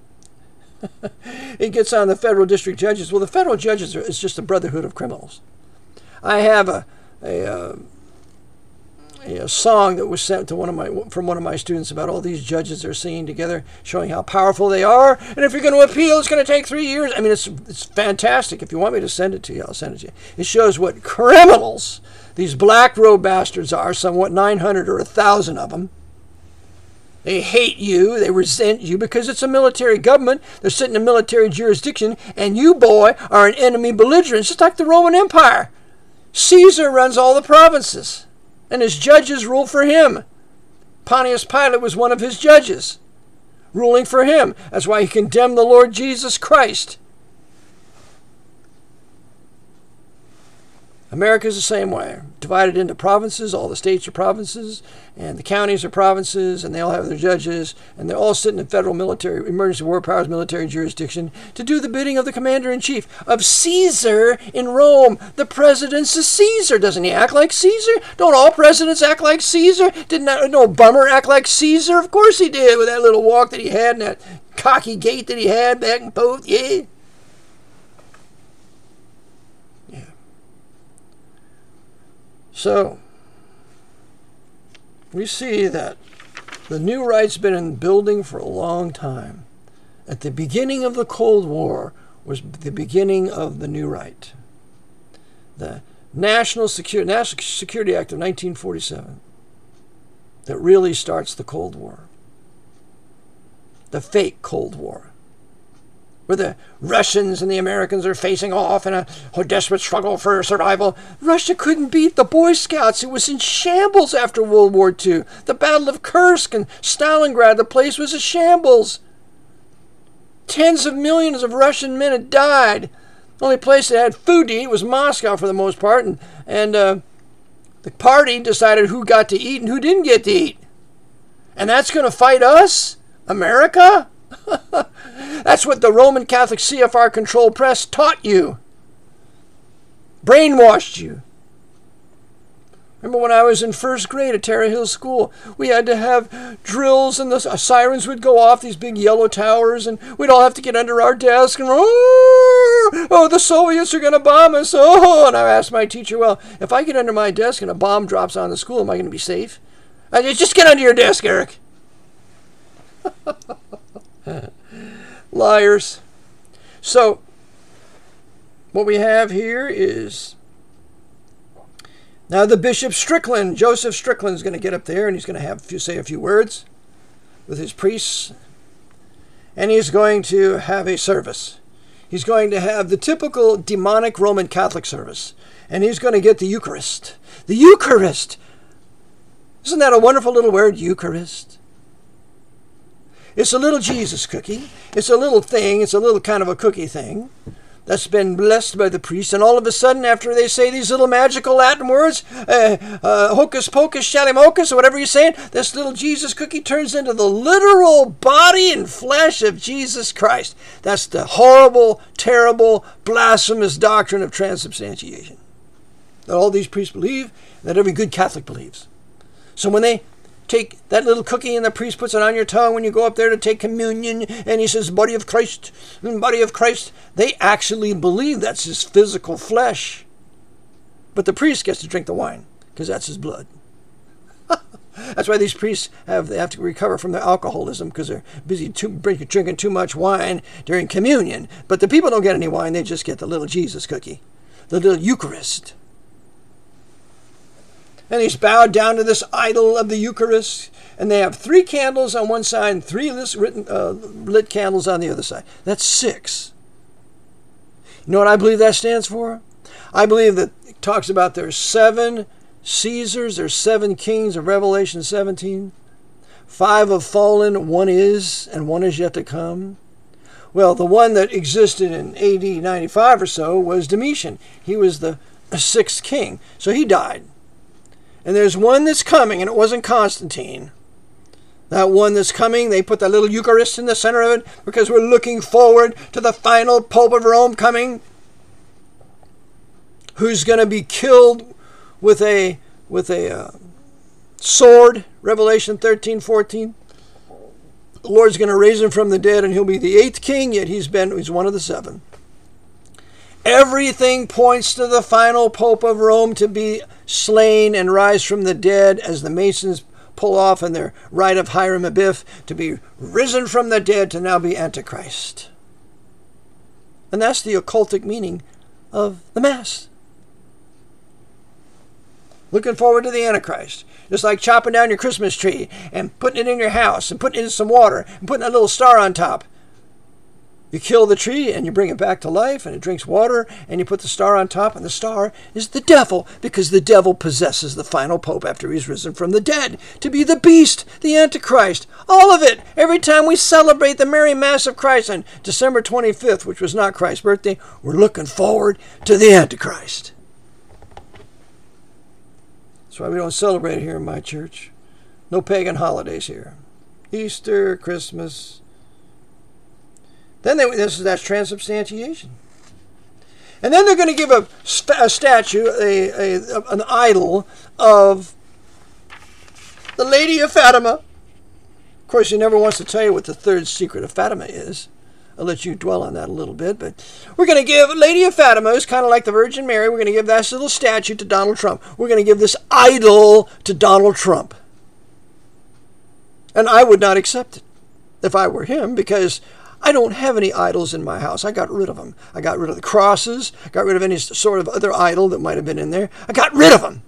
he gets on the federal district judges. Well, the federal judges are it's just a brotherhood of criminals. I have a, a, uh, a song that was sent to one of my from one of my students about all these judges they're singing together, showing how powerful they are. And if you're going to appeal, it's going to take three years. I mean, it's it's fantastic. If you want me to send it to you, I'll send it to you. It shows what criminals these black robe bastards are. Somewhat nine hundred or a thousand of them. They hate you. They resent you because it's a military government. They're sitting in military jurisdiction, and you, boy, are an enemy belligerent, just like the Roman Empire. Caesar runs all the provinces, and his judges rule for him. Pontius Pilate was one of his judges, ruling for him. That's why he condemned the Lord Jesus Christ. America is the same way. Divided into provinces. All the states are provinces, and the counties are provinces, and they all have their judges, and they're all sitting in federal military, emergency war powers military jurisdiction to do the bidding of the commander-in-chief of Caesar in Rome. The president's a Caesar. Doesn't he act like Caesar? Don't all presidents act like Caesar? Didn't that, no bummer act like Caesar? Of course he did, with that little walk that he had and that cocky gait that he had back and forth. Yeah. So, we see that the new right's been in building for a long time. at the beginning of the Cold War was the beginning of the New Right. The National Security, National Security Act of nineteen forty-seven that really starts the Cold War. The fake Cold War, where the Russians and the Americans are facing off in a, a desperate struggle for survival. Russia couldn't beat the Boy Scouts. It was in shambles after World War Two. The Battle of Kursk and Stalingrad, the place was a shambles. Tens of millions of Russian men had died. The only place that had food to eat was Moscow for the most part, and, and uh, the party decided who got to eat and who didn't get to eat. And that's going to fight us? America? That's what the Roman Catholic C F R-controlled press taught you. Brainwashed you. Remember when I was in first grade at Terra Hill School, we had to have drills and the sirens would go off, these big yellow towers, and we'd all have to get under our desk and, oh, oh the Soviets are going to bomb us. Oh, and I asked my teacher, well, if I get under my desk and a bomb drops on the school, am I going to be safe? I said, just get under your desk, Eric. Liars. So, what we have here is, now the Bishop Strickland, Joseph Strickland, is going to get up there and he's going to have say a few words with his priests. And he's going to have a service. He's going to have the typical demonic Roman Catholic service. And he's going to get the Eucharist. The Eucharist! Isn't that a wonderful little word, Eucharist? It's a little Jesus cookie. It's a little thing. It's a little kind of a cookie thing that's been blessed by the priest. And all of a sudden, after they say these little magical Latin words, uh, uh, hocus pocus, shalimocus, or whatever you're saying, this little Jesus cookie turns into the literal body and flesh of Jesus Christ. That's the horrible, terrible, blasphemous doctrine of transubstantiation that all these priests believe, that every good Catholic believes. So when they take that little cookie and the priest puts it on your tongue when you go up there to take communion, and he says, body of Christ, body of Christ, they actually believe that's his physical flesh. But the priest gets to drink the wine, because that's his blood. That's why these priests have they have to recover from their alcoholism, because they're busy too, drinking too much wine during communion. But the people don't get any wine, they just get the little Jesus cookie, the little Eucharist. And he's bowed down to this idol of the Eucharist. And they have three candles on one side and three lit, uh, lit candles on the other side. That's six. You know what I believe that stands for? I believe that it talks about there's seven Caesars, there's seven kings of Revelation seventeen. Five have fallen, one is, and one is yet to come. Well, the one that existed in A D ninety-five or so was Domitian. He was the sixth king. So he died. And there's one that's coming, and it wasn't Constantine. That one that's coming, they put that little Eucharist in the center of it because we're looking forward to the final Pope of Rome coming, who's going to be killed with a with a uh, sword, Revelation thirteen fourteen. The Lord's going to raise him from the dead, and he'll be the eighth king, yet he's been he's one of the seven. Everything points to the final Pope of Rome to be slain and rise from the dead as the Masons pull off in their rite of Hiram Abiff to be risen from the dead to now be Antichrist. And that's the occultic meaning of the Mass. Looking forward to the Antichrist. Just like chopping down your Christmas tree and putting it in your house and putting it in some water and putting a little star on top. You kill the tree and you bring it back to life and it drinks water and you put the star on top, and the star is the devil, because the devil possesses the final pope after he's risen from the dead to be the beast, the Antichrist. All of it. Every time we celebrate the Merry Mass of Christ on December twenty-fifth, which was not Christ's birthday, we're looking forward to the Antichrist. That's why we don't celebrate it here in my church. No pagan holidays here. Easter, Christmas. Then they, this is that's transubstantiation. And then they're going to give a, a statue, a, a an idol of the Lady of Fatima. Of course, he never wants to tell you what the third secret of Fatima is. I'll let you dwell on that a little bit. But we're going to give Lady of Fatima, who's kind of like the Virgin Mary, we're going to give that little statue to Donald Trump. We're going to give this idol to Donald Trump. And I would not accept it if I were him, because I don't have any idols in my house. I got rid of them. I got rid of the crosses, got rid of any sort of other idol that might have been in there. I got rid of them.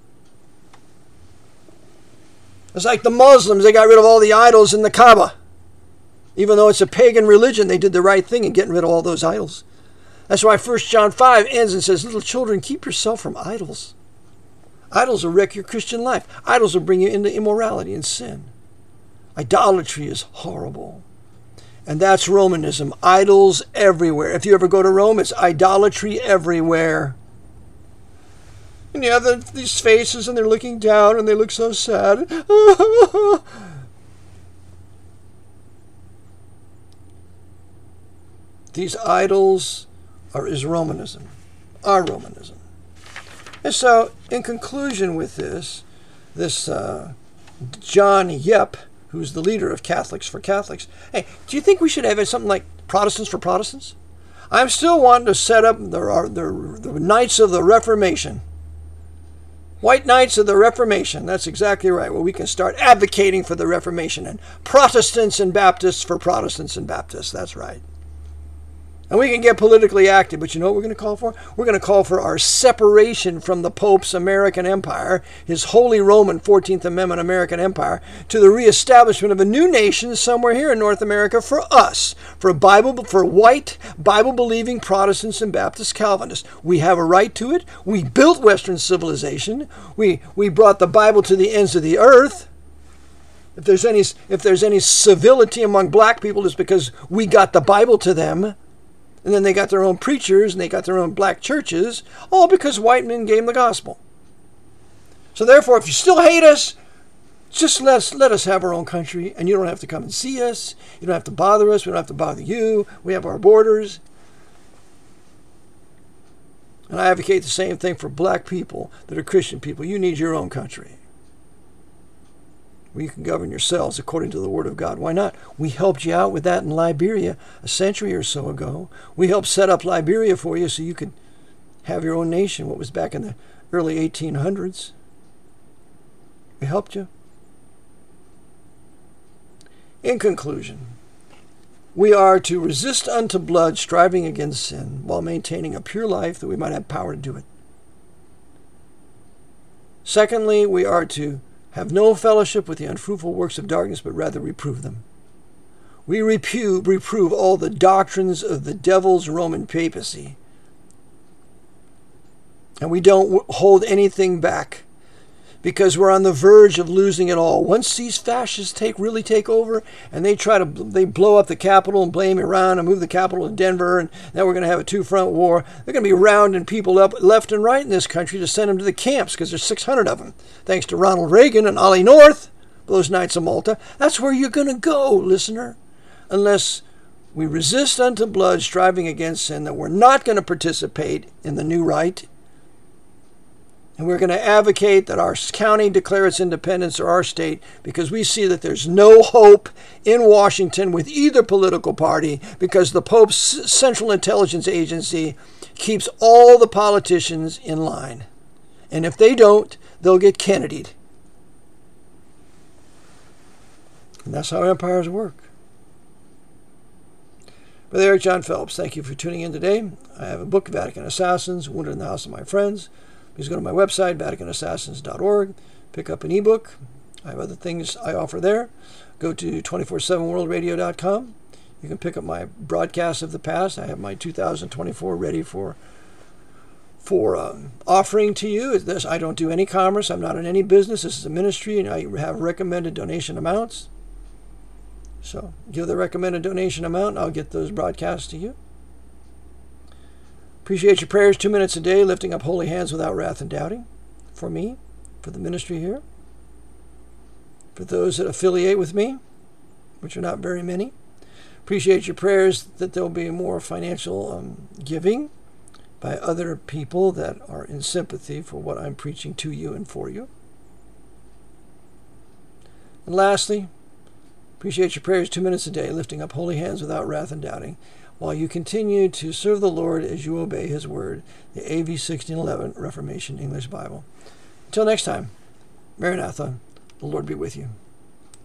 It's like the Muslims, they got rid of all the idols in the Kaaba. Even though it's a pagan religion, they did the right thing in getting rid of all those idols. That's why First John five ends and says, little children, keep yourself from idols. Idols will wreck your Christian life. Idols will bring you into immorality and sin. Idolatry is horrible. And that's Romanism. Idols everywhere. If you ever go to Rome, it's idolatry everywhere. And you have the, these faces and they're looking down and they look so sad. These idols are is Romanism. Are Romanism. And so, in conclusion with this, this uh, John Yep, who's the leader of Catholics for Catholics, hey, do you think we should have something like Protestants for Protestants? I'm still wanting to set up the, the, the Knights of the Reformation. White Knights of the Reformation. That's exactly right. Well, we can start advocating for the Reformation. And Protestants and Baptists for Protestants and Baptists. That's right. And we can get politically active, but you know what we're going to call for? We're going to call for our separation from the Pope's American Empire, his Holy Roman fourteenth Amendment American Empire, to the reestablishment of a new nation somewhere here in North America for us, for Bible, for white, Bible-believing Protestants and Baptist Calvinists. We have a right to it. We built Western civilization. We, we brought the Bible to the ends of the earth. If there's any, if there's any civility among black people, it's because we got the Bible to them. And then they got their own preachers and they got their own black churches, all because white men gave them the gospel. So therefore, if you still hate us, just let us, let us have our own country, and you don't have to come and see us. You don't have to bother us. We don't have to bother you. We have our borders. And I advocate the same thing for black people that are Christian people. You need your own country, where you can govern yourselves according to the Word of God. Why not? We helped you out with that in Liberia a century or so ago. We helped set up Liberia for you so you could have your own nation, what was back in the early eighteen hundreds. We helped you. In conclusion, we are to resist unto blood, striving against sin, while maintaining a pure life that we might have power to do it. Secondly, we are to have no fellowship with the unfruitful works of darkness, but rather reprove them. We reprove, reprove all the doctrines of the devil's Roman papacy. And we don't hold anything back, because we're on the verge of losing it all. Once these fascists take really take over, and they try to they blow up the Capitol and blame Iran and move the Capitol to Denver, and now we're going to have a two-front war. They're going to be rounding people up left and right in this country to send them to the camps, because there's six hundred of them, thanks to Ronald Reagan and Ollie North, those Knights of Malta. That's where you're going to go, listener, unless we resist unto blood, striving against sin, that we're not going to participate in the new right. And we're going to advocate that our county declare its independence, or our state, because we see that there's no hope in Washington with either political party, because the Pope's Central Intelligence Agency keeps all the politicians in line. And if they don't, they'll get Kennedy'd. And that's how empires work. Brother Eric John Phelps, thank you for tuning in today. I have a book, Vatican Assassins, Wounded in the House of My Friends. Please go to my website, vatican assassins dot org. Pick up an ebook. I have other things I offer there. Go to two four seven world radio dot com. You can pick up my broadcasts of the past. I have my two thousand twenty-four ready for for um, offering to you. This, I don't do any commerce. I'm not in any business. This is a ministry, and I have recommended donation amounts. So give the recommended donation amount, and I'll get those broadcasts to you. Appreciate your prayers, two minutes a day, lifting up holy hands without wrath and doubting, for me, for the ministry here, for those that affiliate with me, which are not very many. Appreciate your prayers that there'll be more financial um, giving by other people that are in sympathy for what I'm preaching to you and for you. And lastly, appreciate your prayers, two minutes a day, lifting up holy hands without wrath and doubting, while you continue to serve the Lord as you obey His Word, the A V sixteen eleven Reformation English Bible. Until next time, Maranatha, the Lord be with you.